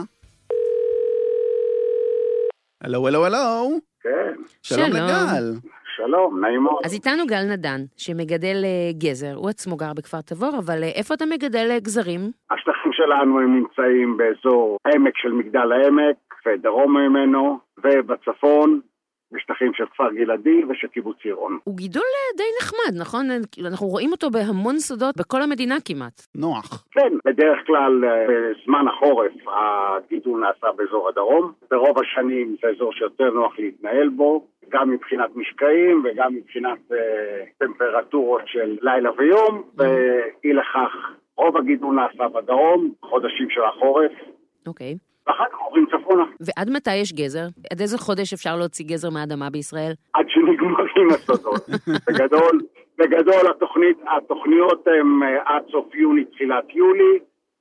הלו, הלו, הלו. כן. שלום לגל. שלום, נעים מאוד. אז איתנו גל נדן, שמגדל גזר, הוא עצמו גר בכפר תבור, אבל איפה אתה מגדל גזרים? השטחים שלנו הם נמצאים באזור העמק של מגדל העמק, ודרום ממנו, ובצפון, בשטחים של כפר גלעדי ושל קיבוץ ירון. הוא גידול די נחמד, נכון? אנחנו רואים אותו בהמון שדות, בכל המדינה כמעט. נוח. כן, בדרך כלל בזמן החורף הגידול נעשה באזור הדרום. ברוב השנים זה אזור שיותר נוח להתנהל בו, גם מבחינת משקעים וגם מבחינת uh, טמפרטורות של לילה ויום, ואי לכך רוב הגידול נעשה בדרום, חודשים של החורף. אוקיי. Okay. ואחר כך עוברים צפונה. ועד מתי יש גזר? עד איזה חודש אפשר להוציא גזר מהאדמה בישראל? עד שנגמרים השדות. בגדול, בגדול התוכנית, התוכניות הן עד סוף יוני, תחילת יולי,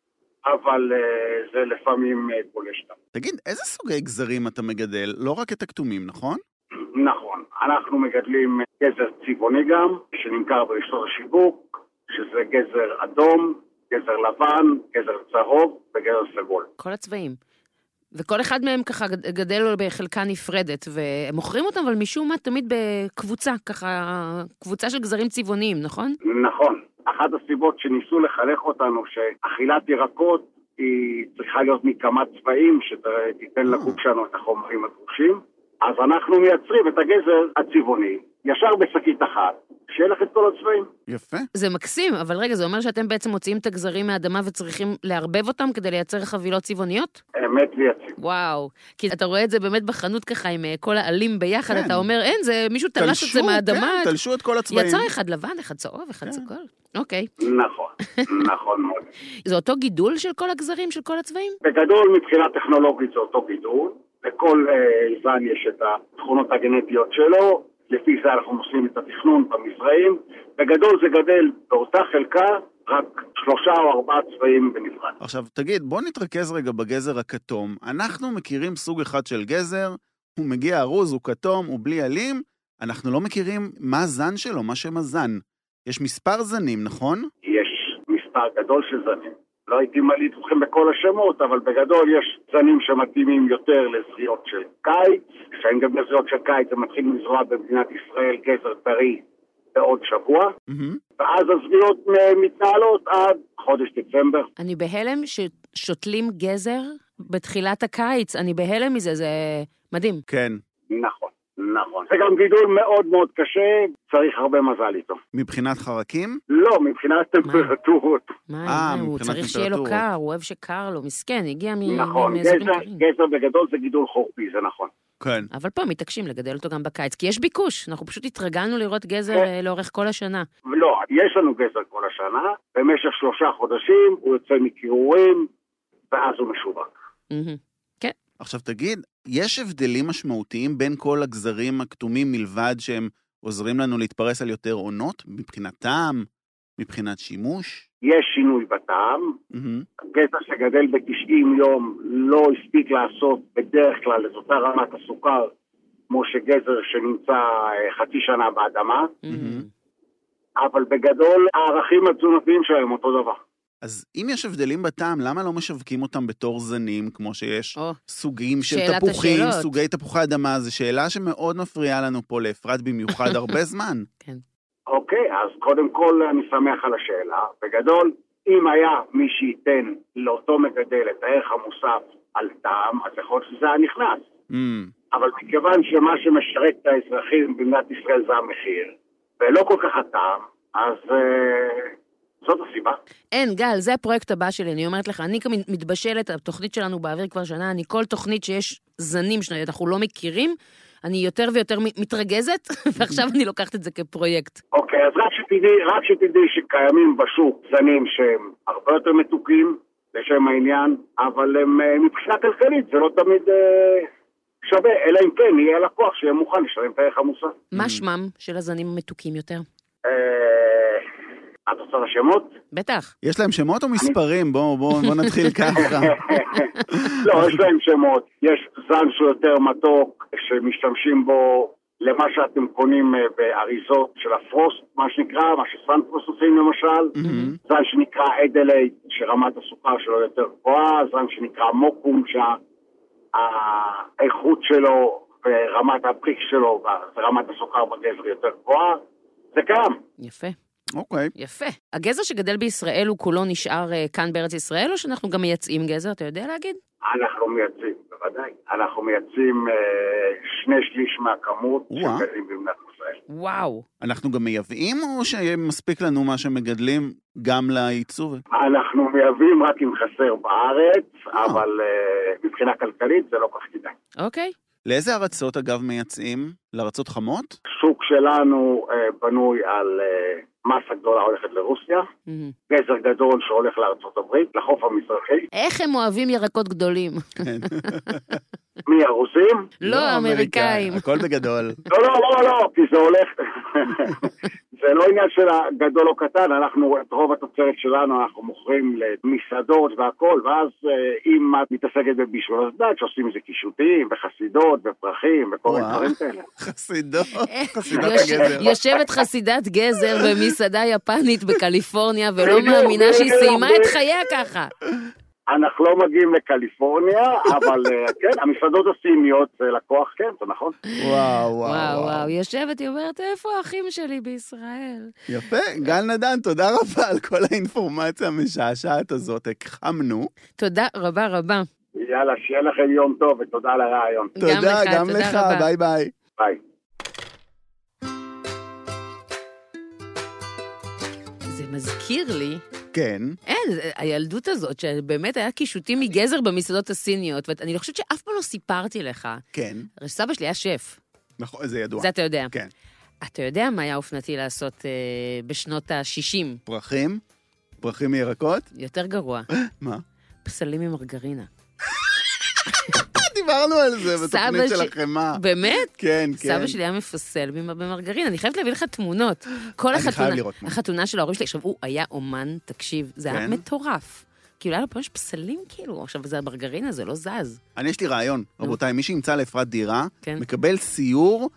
אבל uh, זה לפעמים uh, פולש גם. תגיד, איזה סוגי גזרים אתה מגדל? לא רק את הכתומים, נכון? נכון. אנחנו מגדלים גזר צבעוני גם, שנמכר ברשתות השיווק, שזה גזר אדום, גזר לבן, גזר צהוב וגזר סגול. כל הצבעים. וכל אחד מהם ככה גדל בחלקה נפרדת, ומוכרים אותם, אבל משום מה תמיד בקבוצה, ככה, קבוצה של גזרים צבעוניים, נכון? נכון. אחת הסיבות שניסו לחלק אותנו, שאכילת ירקות היא צריכה להיות מכמה צבעים, שתיתן לגוף שלנו את החומרים הדרושים, אז אנחנו מייצרים את הגזר הצבעוני, ישר בשקית אחת, שיהיה לך את כל הצבעים. יפה. זה מקסים, אבל רגע, זה אומר שאתם בעצם מוציאים את הגזרים מהאדמה וצריכים לערבב אותם כדי לייצר חבילות צבעוניות? אמת ויציב. וואו, כי אתה רואה את זה באמת בחנות ככה עם כל העלים ביחד, כן. אתה אומר, אין, זה מישהו תלש את זה מהאדמה. כן, תלשו את כל הצבעים. יצא אחד לבן, אחד צהוב, אחד כן. סגול. אוקיי. נכון, נכון מאוד. זה אותו גידול של כל הגזרים, של כל הצבעים? בגדול, מבחינה טכנולוגית זה אותו גידול. לכל זן יש את התכונות הגנטיות שלו, לפי זה אנחנו עושים את התכנון במזרעים. בגדול זה גדל באותה חלקה, רק שלושה או ארבעה צבעים בנפרד. עכשיו תגיד, בוא נתרכז רגע בגזר הכתום. אנחנו מכירים סוג אחד של גזר, הוא מגיע ארוז, הוא כתום, הוא בלי עלים, אנחנו לא מכירים מה הזן שלו, מה שם הזן. יש מספר זנים, נכון? יש מספר גדול של זנים. לא הייתי מליט אתכם בכל השמות, אבל בגדול יש זנים שמתאימים יותר לזריעות של קיץ, כשהם גם לזריעות של קיץ זה מתחיל לזרוע במדינת ישראל גזר טרי בעוד שבוע, mm-hmm. ואז הזריעות מתנהלות עד חודש דצמבר. אני בהלם ששותלים גזר בתחילת הקיץ, אני בהלם מזה, זה מדהים. כן. נכון. נכון. זה גם גידול מאוד מאוד קשה, צריך הרבה מזל איתו. מבחינת חרקים? לא, מבחינת טמפרטורות. מה, הוא צריך שיהיה לו קר, הוא אוהב שקר לו, מסכן, הגיע מאזורים קרים. נכון, גזר בגדול זה גידול חורפי, זה נכון. כן. אבל פה מתעקשים לגדל אותו גם בקיץ, כי יש ביקוש, אנחנו פשוט התרגלנו לראות גזר לאורך כל השנה. לא, יש לנו גזר כל השנה, במשך שלושה חודשים הוא יוצא מקירורים, ואז הוא משווק. כן. עכשיו תגיד, יש הבדלים משמעותיים בין כל הגזרים הכתומים מלבד שהם עוזרים לנו להתפרס על יותר עונות, מבחינת טעם, מבחינת שימוש? יש שינוי בטעם. Mm-hmm. גזר שגדל ב-תשעים יום לא הספיק לעשות בדרך כלל את אותה רמת הסוכר, כמו שגזר שנמצא חצי שנה באדמה. Mm-hmm. אבל בגדול הערכים התזונתיים שלהם אותו דבר. אז אם יש הבדלים בטעם, למה לא משווקים אותם בתור זנים, כמו שיש oh. סוגים של תפוחים, השאלות. סוגי תפוחי אדמה? זו שאלה שמאוד מפריעה לנו פה לאפרת במיוחד הרבה זמן. כן. אוקיי, אז קודם כל אני שמח על השאלה. בגדול, אם היה מי שייתן לאותו מגדל את הערך המוסף על טעם, אז יכול להיות שזה היה נכנס. Mm. אבל מכיוון שמה שמשרת את האזרחים במדינת ישראל זה המחיר, ולא כל כך הטעם, אז... Uh, זאת הסיבה. אין, גל, זה הפרויקט הבא שלי, אני אומרת לך, אני מתבשלת, התוכנית שלנו באוויר כבר שנה, אני כל תוכנית שיש זנים שאנחנו לא מכירים, אני יותר ויותר מתרגזת, ועכשיו אני לוקחת את זה כפרויקט. אוקיי, אז רק שתדעי, רק שתדעי שקיימים בשוק זנים שהם הרבה יותר מתוקים, לשם העניין, אבל הם מבחינה כלכלית, זה לא תמיד שווה, אלא אם כן, יהיה לקוח שיהיה מוכן לשלם את הערך המוסף. מה שמם של הזנים המתוקים יותר? את רוצה לשמות? בטח. יש להם שמות או מספרים? בואו נתחיל ככה. לא, יש להם שמות. יש זן שהוא יותר מתוק, שמשתמשים בו למה שאתם קונים באריזות של הפרוסט, מה שנקרא, מה שסנפרוס עושים למשל. זן שנקרא אדלייד, שרמת הסוכר שלו יותר גבוהה. זן שנקרא מוקום, שהאיכות שלו ורמת הפריק שלו ורמת הסוכר בגזר יותר גבוהה. זה קיים. יפה. אוקיי. יפה. הגזר שגדל בישראל הוא כולו נשאר כאן בארץ ישראל, או שאנחנו גם מייצאים גזר, אתה יודע להגיד? אנחנו מייצאים, בוודאי. אנחנו מייצאים אה, שני שליש מהכמות שגדלים במדינת ישראל. וואו. אנחנו גם מייבאים, או שמספיק לנו מה שמגדלים גם לייצור? אנחנו מייבאים רק אם חסר בארץ, אה. אבל אה, מבחינה כלכלית זה לא כך כדאי. אוקיי. לאיזה ארצות אגב מייצאים? לארצות חמות? שוק שלנו אה, בנוי על אה, מסה גדולה הולכת לרוסיה, mm-hmm. גזר גדול שהולך לארצות הברית, לחוף המזרחי. איך הם אוהבים ירקות גדולים? מי, הרוסים? לא, האמריקאים. הכל בגדול. לא, לא, לא, לא, כי זה הולך... זה לא עניין של הגדול או קטן, אנחנו, את רוב התוצרת שלנו אנחנו מוכרים למסעדות והכל, ואז אם את מתעסקת בבישול, אז דעת שעושים איזה קישוטים וחסידות ופרחים וכל מיני דברים כאלה. חסידות, חסידת הגזר. יושבת חסידת גזר במסעדה יפנית בקליפורניה, ולא מאמינה שהיא סיימה את חייה ככה. אנחנו לא מגיעים לקליפורניה, אבל כן, המסעדות הסימיות זה לקוח, כן, זה נכון. וואו, וואו, וואו, וואו. יושבת, היא אומרת, איפה האחים שלי בישראל? יפה, גל נדן, תודה רבה על כל האינפורמציה המשעשעת הזאת, הקחמנו. תודה רבה רבה. יאללה, שיהיה לכם יום טוב, ותודה על הרעיון. תודה, גם לך, ביי ביי. ביי. זה מזכיר לי... כן. אין, הילדות הזאת, שבאמת היה קישוטים מגזר במסעדות הסיניות, ואני לא חושבת שאף פעם לא סיפרתי לך. כן. סבא שלי היה שף. נכון, זה ידוע. זה אתה יודע. כן. אתה יודע מה היה אופנתי לעשות אה, בשנות ה-שישים? פרחים? פרחים מירקות? יותר גרוע. מה? פסלים ממרגרינה. דיברנו על זה בתוכנית של החמה. באמת? כן, כן. סבא שלי היה מפסל במרגרינה. אני חייבת להביא לך תמונות. כל החתונה, החתונה של ההורים שלי, עכשיו הוא היה אומן, תקשיב, זה היה מטורף. כאילו, היה לו ממש פסלים, כאילו, עכשיו זה המרגרינה, זה לא זז. אני יש לי רעיון, רבותיי, מי שימצא לאפרת דירה, מקבל סיור,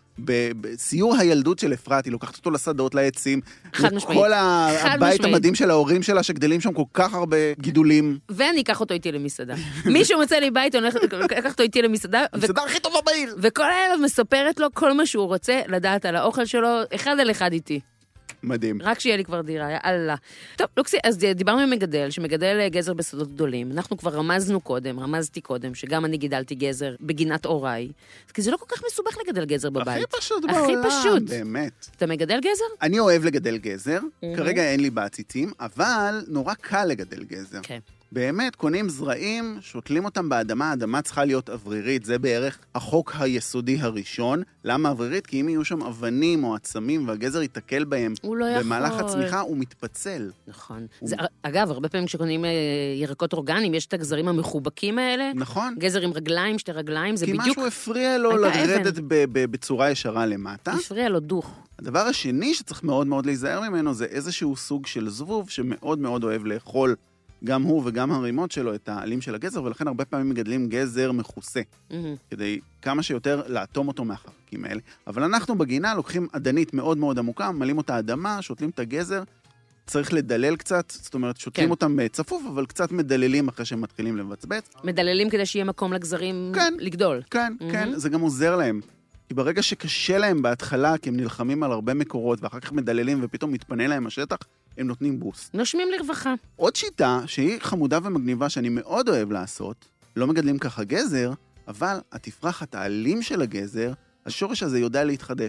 בסיור הילדות של אפרת, היא לוקחת אותו לשדות, לעצים, חד משמעית. כל הבית המדהים של ההורים שלה, שגדלים שם כל כך הרבה גידולים. ואני אקח אותו איתי למסעדה. מישהו מצא לי בית, אני אקח אותו איתי למסעדה. המסעדה הכי טובה בעיר. וכל הערב מספרת לו כל מה שהוא רוצה לדעת על האוכל שלו, אחד על אחד איתי. מדהים. רק שיהיה לי כבר דירה, יאללה. טוב, לוקסי, אז דיברנו עם מגדל, שמגדל גזר בשדות גדולים. אנחנו כבר רמזנו קודם, רמזתי קודם, שגם אני גידלתי גזר בגינת אוריי. כי זה לא כל כך מסובך לגדל גזר בבית. הכי פשוט בעולם. הכי פשוט. באמת. אתה מגדל גזר? אני אוהב לגדל גזר. כרגע אין לי בעציצים, אבל נורא קל לגדל גזר. כן. באמת, קונים זרעים, שותלים אותם באדמה, האדמה צריכה להיות אוורירית, זה בערך החוק היסודי הראשון. למה אוורירית? כי אם יהיו שם אבנים או עצמים והגזר ייתקל בהם, הוא לא יכול. במהלך הצמיחה הוא מתפצל. נכון. הוא... זה, אגב, הרבה פעמים כשקונים ירקות אורגניים, יש את הגזרים המחובקים האלה. נכון. גזר עם רגליים, שתי רגליים, זה בדיוק... כי משהו הפריע לו לרדת ב- ב- בצורה ישרה למטה. הפריע לו דוך. הדבר השני שצריך מאוד מאוד להיזהר ממנו, זה איזשהו סוג של זבוב שמאוד מאוד אוהב לאכול גם הוא וגם הרימות שלו את העלים של הגזר, ולכן הרבה פעמים מגדלים גזר מחוסה, mm-hmm. כדי כמה שיותר לאטום אותו מהחרקים האלה. אבל אנחנו בגינה לוקחים עדנית מאוד מאוד עמוקה, מלאים אותה אדמה, שותלים את הגזר, צריך לדלל קצת, זאת אומרת, שותלים כן. אותם צפוף, אבל קצת מדללים אחרי שהם מתחילים לבצבץ. מדללים כדי שיהיה מקום לגזרים כן, לגדול. כן, mm-hmm. כן, זה גם עוזר להם. כי ברגע שקשה להם בהתחלה, כי הם נלחמים על הרבה מקורות, ואחר כך מדללים ופתאום מתפנה להם השטח, הם נותנים בוסט. נושמים לרווחה. עוד שיטה שהיא חמודה ומגניבה שאני מאוד אוהב לעשות, לא מגדלים ככה גזר, אבל התפרחת העלים של הגזר, השורש הזה יודע להתחדש.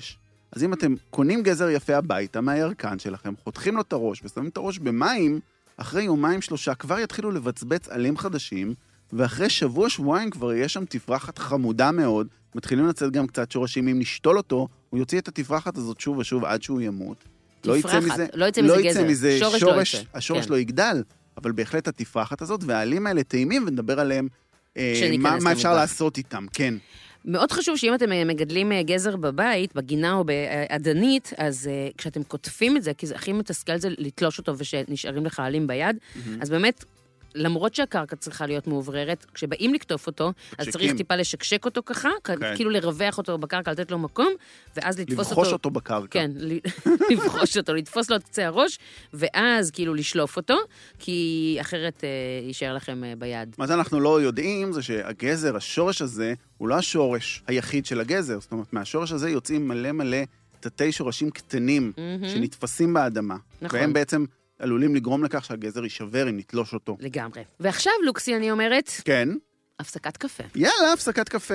אז אם אתם קונים גזר יפה הביתה מהירקן שלכם, חותכים לו את הראש ושמים את הראש במים, אחרי יומיים שלושה כבר יתחילו לבצבץ עלים חדשים, ואחרי שבוע שבועיים כבר יש שם תפרחת חמודה מאוד, מתחילים לצאת גם קצת שורשים, אם נשתול אותו, הוא יוציא את התפרחת הזאת שוב ושוב עד שהוא ימות. תפרחת, לא יצא מזה, לא יצא מזה גזר, מזה שורש, שורש, לא יצא. השורש כן. לא יגדל, אבל בהחלט התפרחת הזאת, והעלים האלה טעימים, ונדבר עליהם אה, מה, מה אפשר לעשות איתם, כן. מאוד חשוב שאם אתם מגדלים גזר בבית, בגינה או בעדנית, אז uh, כשאתם כותפים את זה, כי זה הכי מתסכל זה לתלוש אותו ושנשארים לך עלים ביד, mm-hmm. אז באמת, למרות שהקרקע צריכה להיות מאובררת, כשבאים לקטוף אותו, אז צריך טיפה לשקשק אותו ככה, כן. כאילו לרווח אותו בקרקע, לתת לו מקום, ואז לתפוס אותו... לבחוש אותו בקרקע. כן, לבחוש אותו, לתפוס לו את קצה הראש, ואז כאילו לשלוף אותו, כי אחרת אה, יישאר לכם אה, ביד. מה שאנחנו לא יודעים זה שהגזר, השורש הזה, הוא לא השורש היחיד של הגזר. זאת אומרת, מהשורש הזה יוצאים מלא מלא תתי שורשים קטנים, mm-hmm. שנתפסים באדמה. נכון. והם בעצם... עלולים לגרום לכך שהגזר יישבר אם נתלוש אותו. לגמרי. ועכשיו, לוקסי, אני אומרת... כן. הפסקת קפה. יאללה, הפסקת קפה.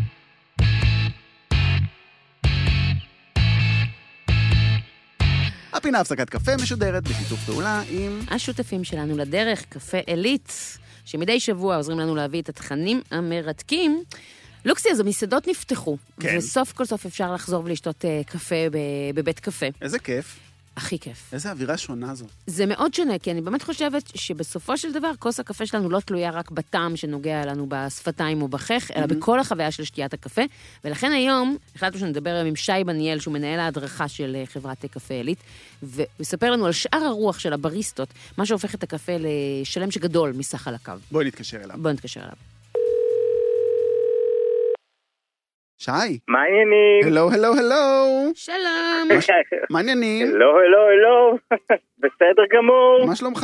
הפינה הפסקת קפה משודרת בשיתוף פעולה עם... השותפים שלנו לדרך, קפה עילית, שמדי שבוע עוזרים לנו להביא את התכנים המרתקים. לוקסי, אז המסעדות נפתחו. כן. וסוף כל סוף אפשר לחזור ולשתות קפה בבית קפה. איזה כיף. הכי כיף. איזה אווירה שונה זו. זה מאוד שונה, כי אני באמת חושבת שבסופו של דבר, כוס הקפה שלנו לא תלויה רק בטעם שנוגע לנו בשפתיים או בחך, אלא בכל החוויה של שתיית הקפה, ולכן היום החלטנו שנדבר עם שי בניאל, שהוא מנהל ההדרכה של חברת קפה עילית, ויספר לנו על שאר הרוח של הבריסטות, מה שהופך את הקפה לשלם שגדול מסך על הקו. בואי נתקשר אליו. בואי נתקשר אליו. שי. מה העניינים? הלו, הלו, הלו. שלום. מה העניינים? הלו, הלו, הלו. בסדר גמור. מה שלומך?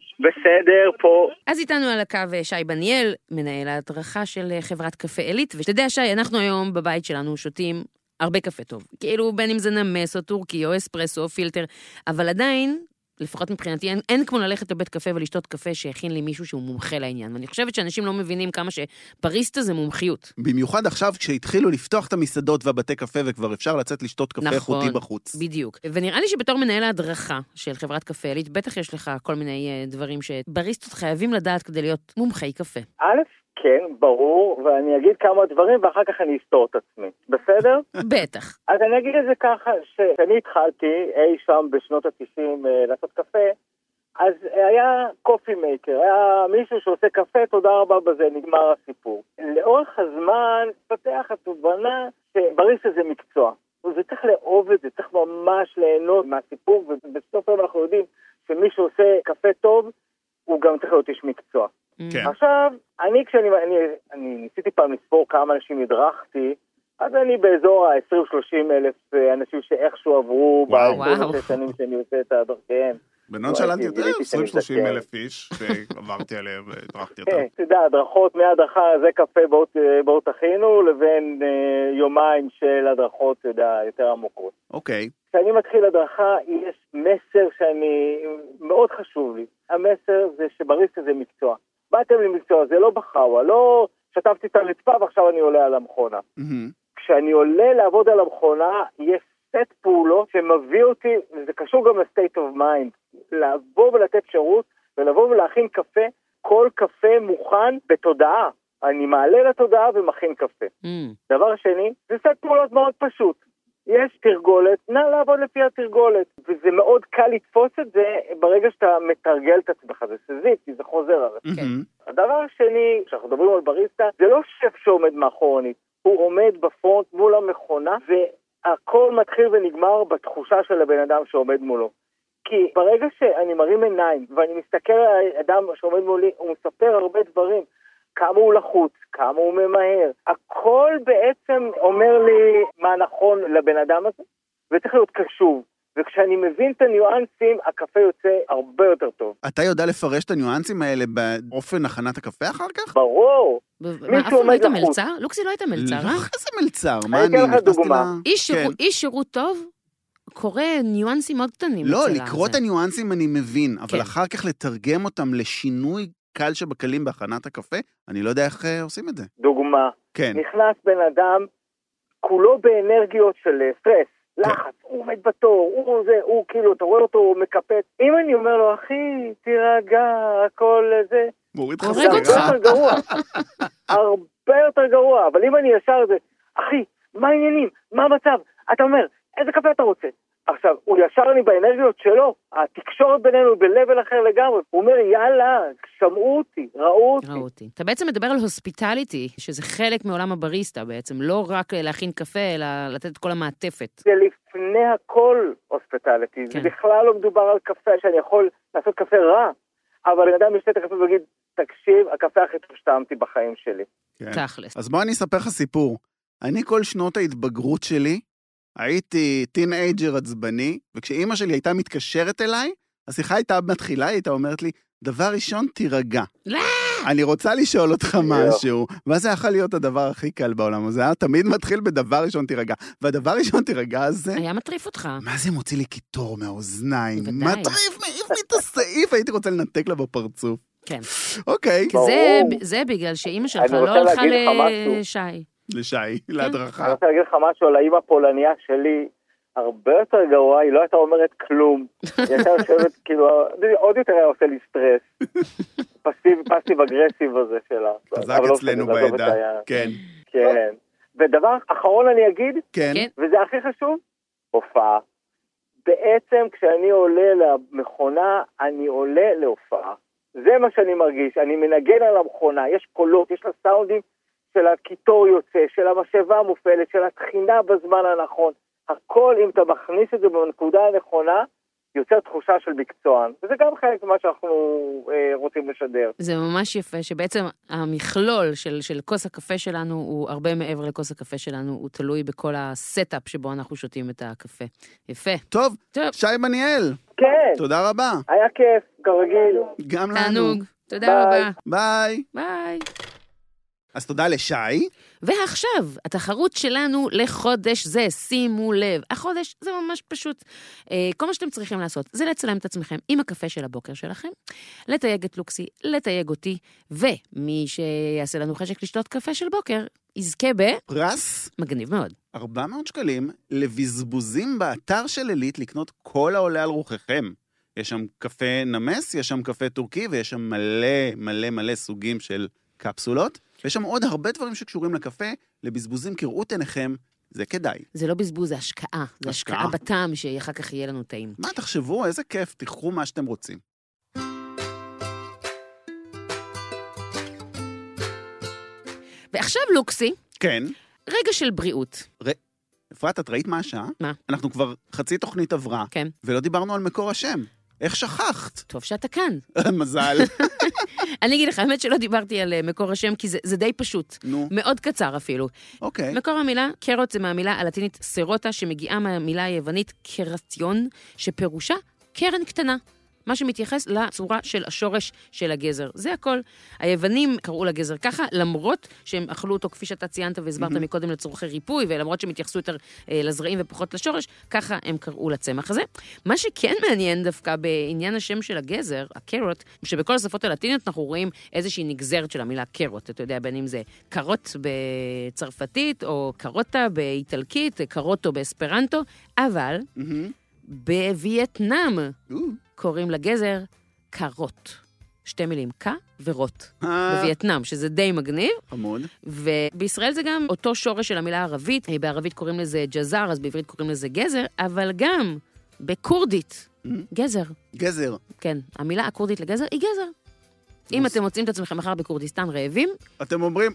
בסדר, פה. אז איתנו על הקו שי בניאל, מנהל ההדרכה של חברת קפה עילית, ושתדע שי, אנחנו היום בבית שלנו שותים הרבה קפה טוב. כאילו בין אם זה נמס או טורקי או אספרסו או פילטר, אבל עדיין... לפחות מבחינתי, אין, אין כמו ללכת לבית קפה ולשתות קפה שהכין לי מישהו שהוא מומחה לעניין. ואני חושבת שאנשים לא מבינים כמה שבריסטה זה מומחיות. במיוחד עכשיו כשהתחילו לפתוח את המסעדות והבתי קפה, וכבר אפשר לצאת לשתות קפה נכון, איכותי בחוץ. בדיוק. ונראה לי שבתור מנהל ההדרכה של חברת קפה עילית, בטח יש לך כל מיני דברים שבריסטות חייבים לדעת כדי להיות מומחי קפה. א', כן, ברור, ואני אגיד כמה דברים, ואחר כך אני אסתור את עצמי. בסדר? בטח. אז אני אגיד את זה ככה, שאני התחלתי אי שם בשנות ה-תשעים לעשות קפה, אז היה קופי מייקר, היה מישהו שעושה קפה, תודה רבה בזה, נגמר הסיפור. לאורך הזמן, פתח התובנה שבריסטה זה מקצוע. וצריך לאהוב את זה, צריך ממש ליהנות מהסיפור, ובסוף היום אנחנו יודעים שמי שעושה קפה טוב, הוא גם צריך להיות איש מקצוע. כן. עכשיו, אני כשאני אני, אני ניסיתי פעם לספור כמה אנשים הדרכתי, אז אני באזור ה-עשרים שלושים אלף אנשים שאיכשהו עברו בעשרים שנים שאני עושה את הדרכיהם. בנון שלנתי יותר, עשרים שלושים אלף איש שעברתי עליהם והדרכתי אותם. אתה יודע, הדרכות מהדרכה זה קפה באות תכינו, לבין יומיים של הדרכות, אתה יודע, יותר עמוקות. אוקיי. כשאני מתחיל הדרכה, יש מסר שאני, מאוד חשוב לי. המסר זה שבריסטה זה מקצוע. באתם למקצוע, זה לא בחאווה, לא שטפתי את הרצפה ועכשיו אני עולה על המכונה. Mm-hmm. כשאני עולה לעבוד על המכונה, יש סט פעולות שמביא אותי, וזה קשור גם ל-state of mind, לבוא ולתת שירות, ולבוא ולהכין קפה, כל קפה מוכן בתודעה. אני מעלה לתודעה ומכין קפה. Mm. דבר שני, זה סט פעולות מאוד פשוט. יש תרגולת, נא לעבוד לפי התרגולת, וזה מאוד קל לתפוס את זה ברגע שאתה מתרגל את עצמך, זה סזיף, כי זה חוזר על זה. Mm-hmm. הדבר השני, כשאנחנו מדברים על בריסטה, זה לא שף שעומד מאחורנית, הוא עומד בפרונט מול המכונה, והכל מתחיל ונגמר בתחושה של הבן אדם שעומד מולו. כי ברגע שאני מרים עיניים, ואני מסתכל על האדם שעומד מולי, הוא מספר הרבה דברים, כמה הוא לחוץ, כמה הוא ממהר. הכל בעצם אומר לי מה נכון לבן אדם הזה, וצריך להיות קשוב. וכשאני מבין את הניואנסים, הקפה יוצא הרבה יותר טוב. אתה יודע לפרש את הניואנסים האלה באופן הכנת הקפה אחר כך? ברור. מה, אף פעם לא היית מלצר? לוקסי לא היית מלצר, אה? לא, איזה מלצר? מה אני נכנסתי לה... איש שירות טוב? קורא ניואנסים מאוד קטנים. לא, לקרוא את הניואנסים אני מבין, אבל אחר כך לתרגם אותם לשינוי קל שבקלים בהכנת הקפה, אני לא יודע איך עושים את זה. דוגמה. כן. נכנס בן אדם, כולו באנרגיות של סטרס, לחץ, הוא עומד בתור, הוא זה, הוא כאילו, אתה רואה אותו, הוא מקפץ. אם אני אומר לו, אחי, תירגע, הכל זה, מוריד הורג חסר. אותך. הרבה יותר גרוע. הרבה יותר גרוע, אבל אם אני ישר זה, אחי, מה העניינים? מה המצב? אתה אומר, איזה קפה אתה רוצה? עכשיו, הוא ישר אני באנרגיות שלו, התקשורת בינינו ב-level אחר לגמרי, הוא אומר, יאללה, שמעו אותי, ראו אותי. ראו אותי. אתה בעצם מדבר על הוספיטליטי, שזה חלק מעולם הבריסטה בעצם, לא רק להכין קפה, אלא לתת את כל המעטפת. זה לפני הכל הוספיטליטי, כן. זה בכלל לא מדובר על קפה, שאני יכול לעשות קפה רע, אבל אני אדם ישתה את הקפה ויגיד, תקשיב, הקפה הכי טוב שטעמתי בחיים שלי. כן. תכלס. אז בוא אני אספר לך סיפור. אני כל שנות ההתבגרות שלי, הייתי טינאייג'ר עצבני, וכשאימא שלי הייתה מתקשרת אליי, השיחה הייתה מתחילה, היא הייתה אומרת לי, דבר ראשון, תירגע. לא! אני רוצה לשאול אותך משהו, ואז זה יכול להיות הדבר הכי קל בעולם הזה, היה תמיד מתחיל בדבר ראשון תירגע, והדבר ראשון תירגע הזה, היה מטריף אותך. מה זה מוציא לי קיטור מהאוזניים? בוודאי. מטריף, מעיף לי את הסעיף, הייתי רוצה לנתק לה בפרצוף. כן. אוקיי, כי זה, ברור. זה בגלל שאימא שלך אני לא רוצה הלכה להגיד לך משהו. לשי. לשי, להדרכה. אני רוצה להגיד לך משהו על האמא הפולניה שלי, הרבה יותר גרוע, היא לא הייתה אומרת כלום. היא הייתה יושבת, כאילו, עוד יותר היה עושה לי סטרס. פסיב, פסיב אגרסיב הזה שלה. חזק אבל לא אצלנו משנה, לעזוב את בעדה, העניין. כן. כן. ודבר אחרון אני אגיד, כן. כן. וזה הכי חשוב, הופעה. בעצם כשאני עולה למכונה, אני עולה להופעה. זה מה שאני מרגיש, אני מנגן על המכונה, יש קולות, יש לה סאונדים של הקיטור יוצא, של המשאבה המופעלת, של התחינה בזמן הנכון. הכל, אם אתה מכניס את זה בנקודה הנכונה, יוצר תחושה של מקצוען. וזה גם חלק ממה שאנחנו אה, רוצים לשדר. זה ממש יפה, שבעצם המכלול של, של כוס הקפה שלנו הוא הרבה מעבר לכוס הקפה שלנו, הוא תלוי בכל הסטאפ שבו אנחנו שותים את הקפה. יפה. טוב, טוב. שי מניאל, כן, תודה רבה. היה כיף, כרגיל. גם לנו. תענוג. תודה ביי. רבה. ביי. ביי. אז תודה לשי. ועכשיו, התחרות שלנו לחודש זה, שימו לב. החודש זה ממש פשוט. אה, כל מה שאתם צריכים לעשות זה לצלם את עצמכם עם הקפה של הבוקר שלכם, לתייג את לוקסי, לתייג אותי, ומי שיעשה לנו חשק לשתות קפה של בוקר, יזכה פרס במגניב מאוד. ארבע מאות שקלים לבזבוזים באתר של אלית לקנות כל העולה על רוחכם. יש שם קפה נמס, יש שם קפה טורקי, ויש שם מלא מלא מלא סוגים של קפסולות. ויש שם עוד הרבה דברים שקשורים לקפה, לבזבוזים, כראות עיניכם, זה כדאי. זה לא בזבוז, זה השקעה. זה השקעה. השקעה בטעם שאחר כך יהיה לנו טעים. מה, תחשבו, איזה כיף, תיקחו מה שאתם רוצים. ועכשיו לוקסי, כן. רגע של בריאות. אפרת, את ראית מה השעה? מה? אנחנו כבר חצי תוכנית עברה, כן. ולא דיברנו על מקור השם. איך שכחת? טוב שאתה כאן. מזל. אני אגיד לך, האמת שלא דיברתי על מקור השם, כי זה, זה די פשוט. נו, מאוד קצר אפילו. אוקיי. מקור המילה, קרוט, זה מהמילה הלטינית סרוטה, שמגיעה מהמילה היוונית קרטיון, שפירושה קרן קטנה. מה שמתייחס לצורה של השורש של הגזר. זה הכל. היוונים קראו לגזר ככה, למרות שהם אכלו אותו, כפי שאתה ציינת והסברת mm-hmm. מקודם, לצורכי ריפוי, ולמרות שהם התייחסו יותר אה, לזרעים ופחות לשורש, ככה הם קראו לצמח הזה. מה שכן מעניין דווקא בעניין השם של הגזר, הקרוט, שבכל השפות הלטיניות אנחנו רואים איזושהי נגזרת של המילה קרוט. אתה יודע, בין אם זה קרוט בצרפתית, או קרוטה באיטלקית, קרוטו באספרנטו, אבל Mm-hmm. בווייטנאם, Ooh. קוראים לגזר קרוט. שתי מילים, קה ורוט. אה. בווייטנאם, שזה די מגניב. חמוד. ובישראל זה גם אותו שורש של המילה הערבית. בערבית קוראים לזה ג'זר, אז בעברית קוראים לזה גזר, אבל גם בקורדית, גזר. גזר. כן, המילה הקורדית לגזר היא גזר. אם אתם מוצאים את עצמכם מחר בקורדיסטן רעבים, אתם אומרים,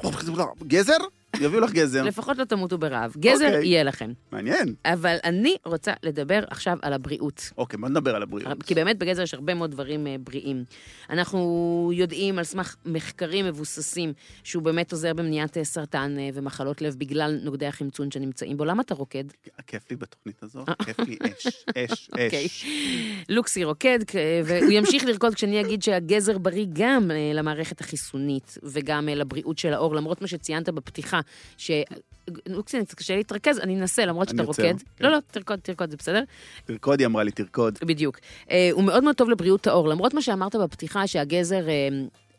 גזר? יביאו לך גזר. לפחות לא תמותו ברעב. גזר אוקיי. יהיה לכם. מעניין. אבל אני רוצה לדבר עכשיו על הבריאות. אוקיי, בוא נדבר על הבריאות. כי באמת בגזר יש הרבה מאוד דברים בריאים. אנחנו יודעים על סמך מחקרים מבוססים שהוא באמת עוזר במניעת סרטן ומחלות לב בגלל נוגדי החמצון שנמצאים בו. למה אתה רוקד? כיף לי בתוכנית הזו, כיף לי אש, אש, אוקיי. אש. לוקסי רוקד, והוא ימשיך לרקוד כשאני אגיד שהגזר בריא גם למערכת החיסונית וגם לבריאות של האור, למרות מה שציינת בפתיחה, ש... לוקסי, אני קשה להתרכז, אני אנסה, למרות שאתה רוקד. לא, לא, תרקוד, תרקוד, זה בסדר? תרקוד, היא אמרה לי, תרקוד. בדיוק. הוא מאוד מאוד טוב לבריאות האור, למרות מה שאמרת בפתיחה, שהגזר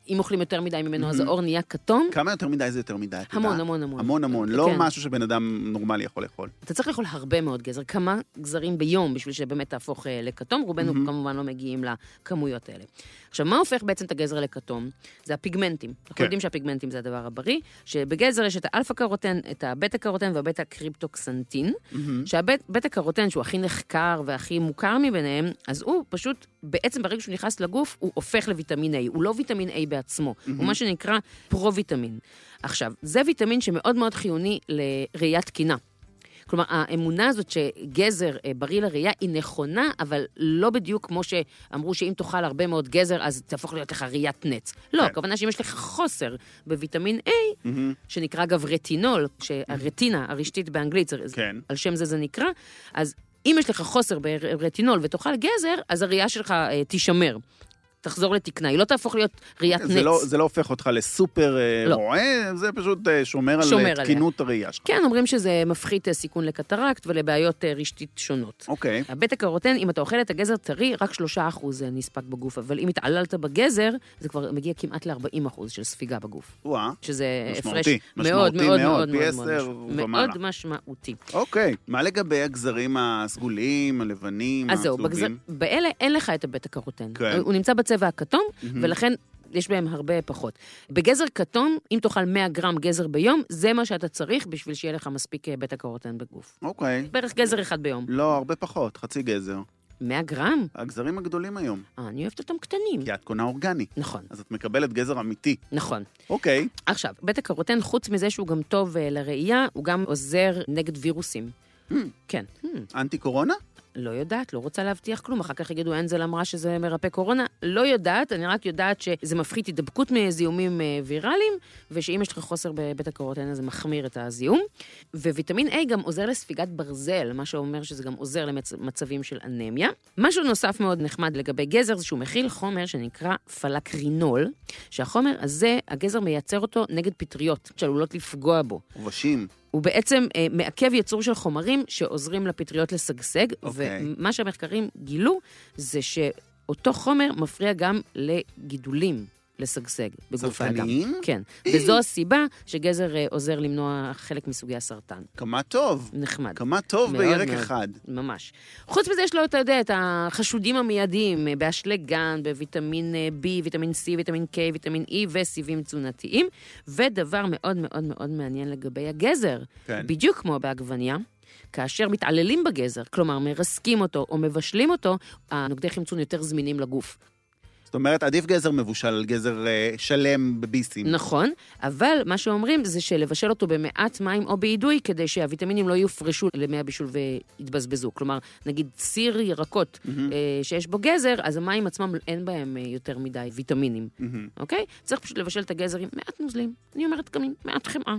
אם אוכלים יותר מדי ממנו, אז האור נהיה כתום. כמה יותר מדי זה יותר מדי? המון, המון, המון. המון, המון. לא משהו שבן אדם נורמלי יכול לאכול. אתה צריך לאכול הרבה מאוד גזר, כמה גזרים ביום, בשביל שבאמת תהפוך לכתום. רובנו כמובן לא מגיעים לכמויות האלה. עכשיו, מה הופך בעצם את הגזר לכתום? זה הפיגמנטים. אנחנו יודעים שהפיגמנטים זה הדבר הבריא, שבגזר יש את האלפא קרוטן, את הבטא קרוטן והבטא קריפטוקסנטין, שהבטא קרוטן, שהוא הכי נחקר והכי מוכר מביניהם, אז הוא פשוט, בעצם ברגע שהוא נכנס לגוף, הוא הופך לויטמין A. הוא לא ויטמין A בעצמו, הוא מה שנקרא פרו-ויטמין. עכשיו, זה ויטמין שמאוד מאוד חיוני לראיית תקינה. כלומר, האמונה הזאת שגזר בריא לראייה היא נכונה, אבל לא בדיוק כמו שאמרו שאם תאכל הרבה מאוד גזר, אז תהפוך להיות לך ראיית נץ. לא, הכוונה שאם יש לך חוסר בוויטמין A, שנקרא אגב רטינול, שהרטינה, הרשתית באנגלית, על שם זה זה נקרא, אז אם יש לך חוסר ברטינול ותאכל גזר, אז הראייה שלך תישמר. תחזור לתקנה, היא לא תהפוך להיות ראיית נץ. לא, זה לא הופך אותך לסופר לא. רואה, זה פשוט שומר, שומר על תקינות הראייה שלך. כן, אומרים שזה מפחית סיכון לקטרקט ולבעיות רשתית שונות. אוקיי. הבטא קרוטן, אם אתה אוכל את הגזר טרי, רק שלושה אחוז נספק בגוף, אבל אם התעללת בגזר, זה כבר מגיע כמעט ל-ארבעים אחוז של ספיגה בגוף. וואה. שזה משמעותי, הפרש משמעותי מאוד, מאוד, מאוד, פי מאוד, עשר מאוד, מאוד משמעותי. אוקיי, מה לגבי הגזרים הסגולים, הלבנים, אז זהו, הצהובים? באלה אין לך את הבטא קרוטן. הוא נמצא בצבע הכתום, ולכן יש בהם הרבה פחות. בגזר כתום, אם תאכל מאה גרם גזר ביום, זה מה שאתה צריך בשביל שיהיה לך מספיק בטא קרוטן בגוף. אוקיי. בערך גזר אחד ביום. לא, הרבה פחות, חצי גזר. מאה גרם? הגזרים הגדולים היום. אה, אני אוהבת אותם קטנים. כי את קונה אורגני. נכון. אז את מקבלת גזר אמיתי. נכון. אוקיי. עכשיו, בטא קרוטן, חוץ מזה שהוא גם טוב לראייה, הוא גם עוזר נגד וירוסים. כן. אנטי קורונה? לא יודעת, לא רוצה להבטיח כלום. אחר כך יגידו, אנזל אמרה שזה מרפא קורונה. לא יודעת, אני רק יודעת שזה מפחית הידבקות מזיהומים ויראליים, ושאם יש לך חוסר בבטא קרוטן, זה מחמיר את הזיהום. וויטמין A גם עוזר לספיגת ברזל, מה שאומר שזה גם עוזר למצבים של אנמיה. משהו נוסף מאוד נחמד לגבי גזר, זה שהוא מכיל חומר שנקרא פלקרינול, שהחומר הזה, הגזר מייצר אותו נגד פטריות, שעלולות לפגוע בו. ובשים. הוא בעצם אה, מעכב ייצור של חומרים שעוזרים לפטריות לשגשג, okay. ומה שהמחקרים גילו זה שאותו חומר מפריע גם לגידולים לשגשג בגוף האדם. סרטניים? כן, וזו הסיבה שגזר אה, עוזר למנוע חלק מסוגי הסרטן. כמה טוב. נחמד. כמה טוב מאוד בירק מאוד, אחד. ממש. חוץ מזה יש לו, אתה יודע, את החשודים המיידיים, באשלגן, בוויטמין B, ויטמין C, ויטמין K, ויטמין E וסיבים תזונתיים, ודבר מאוד מאוד מאוד מעניין לגבי הגזר. כן. בדיוק כמו בעגבניה, כאשר מתעללים בגזר, כלומר מרסקים אותו או מבשלים אותו, הנוגדי חמצון יותר זמינים לגוף. זאת אומרת, עדיף גזר מבושל על גזר uh, שלם בביסים. נכון, אבל מה שאומרים זה שלבשל אותו במעט מים או בעידוי, כדי שהוויטמינים לא יופרשו למי הבישול ויתבזבזו. כלומר, נגיד סיר ירקות mm-hmm. uh, שיש בו גזר, אז המים עצמם אין בהם uh, יותר מדי ויטמינים. Mm-hmm. אוקיי? צריך פשוט לבשל את הגזר עם מעט נוזלים. אני אומרת גם עם מעט חמאה.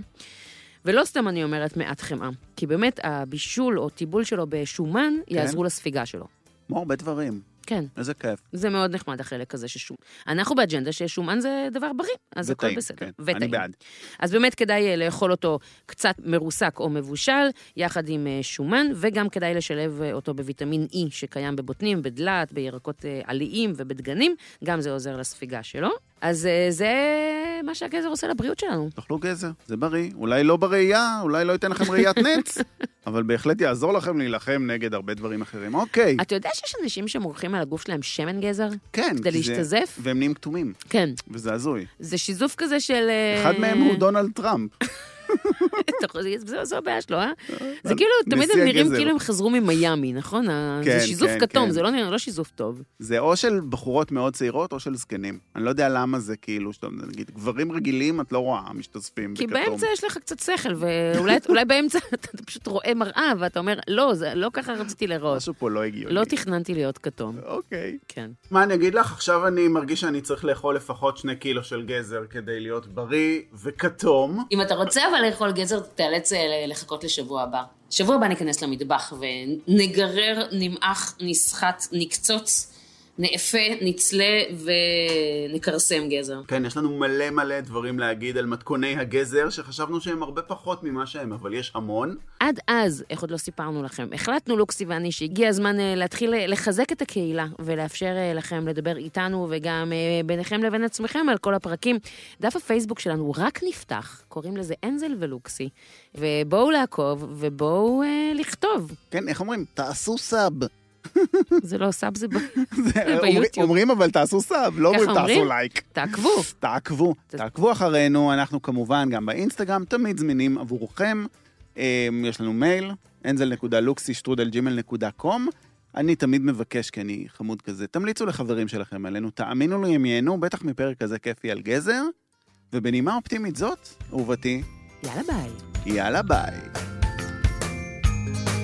ולא סתם אני אומרת מעט חמאה, כי באמת הבישול או טיבול שלו בשומן כן. יעזרו לספיגה שלו. כמו הרבה דברים. כן. איזה כיף. זה מאוד נחמד החלק הזה ששום. אנחנו באג'נדה ששומן זה דבר בריא, אז הכל בסדר. כן. וטעים. אני בעד. אז באמת כדאי לאכול אותו קצת מרוסק או מבושל, יחד עם שומן, וגם כדאי לשלב אותו בוויטמין E, שקיים בבוטנים, בדלת, בירקות עליים ובדגנים, גם זה עוזר לספיגה שלו. אז זה מה שהגזר עושה לבריאות שלנו. תאכלו גזר, זה בריא. אולי לא בראייה, אולי לא ייתן לכם ראיית נץ, אבל בהחלט יעזור לכם להילחם נגד הרבה דברים אחרים. אוקיי. אתה יודע שיש אנשים שמורחים על הגוף שלהם שמן גזר? כן. כדי להשתזף? והם נהיים כתומים. כן. וזה הזוי. זה שיזוף כזה של... אחד מהם הוא דונלד טראמפ. זו הבעיה שלו, אה? זה כאילו, תמיד הם נראים כאילו הם חזרו ממיימי, נכון? זה שיזוף כתום, זה לא שיזוף טוב. זה או של בחורות מאוד צעירות, או של זקנים. אני לא יודע למה זה כאילו, נגיד, גברים רגילים, את לא רואה, משתזפים בכתום. כי באמצע יש לך קצת שכל, ואולי באמצע אתה פשוט רואה מראה, ואתה אומר, לא, לא ככה רציתי לראות. משהו פה לא הגיוני. לא תכננתי להיות כתום. אוקיי. כן. מה אני אגיד לך? עכשיו אני מרגיש שאני צריך לאכול לפחות שני קילו של גזר, כדי להיות בריא וכתום. אם אתה רוצה אבל לאכול גזר, תאלץ לחכות לשבוע הבא. שבוע הבא ניכנס למטבח ונגרר, נמעך, נסחט, נקצוץ נאפה, נצלה ונקרסם גזר. כן, יש לנו מלא מלא דברים להגיד על מתכוני הגזר, שחשבנו שהם הרבה פחות ממה שהם, אבל יש המון. עד אז, איך עוד לא סיפרנו לכם, החלטנו לוקסי ואני שהגיע הזמן להתחיל לחזק את הקהילה, ולאפשר לכם לדבר איתנו וגם ביניכם לבין עצמכם על כל הפרקים. דף הפייסבוק שלנו רק נפתח, קוראים לזה אנזל ולוקסי, ובואו לעקוב ובואו אה, לכתוב. כן, איך אומרים? תעשו סאב. זה לא סאב, זה ביוטיוב. ביוטיוב. אומרים אבל תעשו סאב, לא אומרים תעשו לייק. תעקבו. תעקבו. תעקבו אחרינו, אנחנו כמובן גם באינסטגרם, תמיד זמינים עבורכם. יש לנו מייל, אנזל נקודה לוקסי שטרודל ג'ימייל נקודה קום. אני תמיד מבקש, כי אני חמוד כזה, תמליצו לחברים שלכם עלינו, תאמינו לי הם ייהנו, בטח מפרק כזה כיפי על גזר, ובנימה אופטימית זאת, אהובתי, יאללה ביי. יאללה ביי.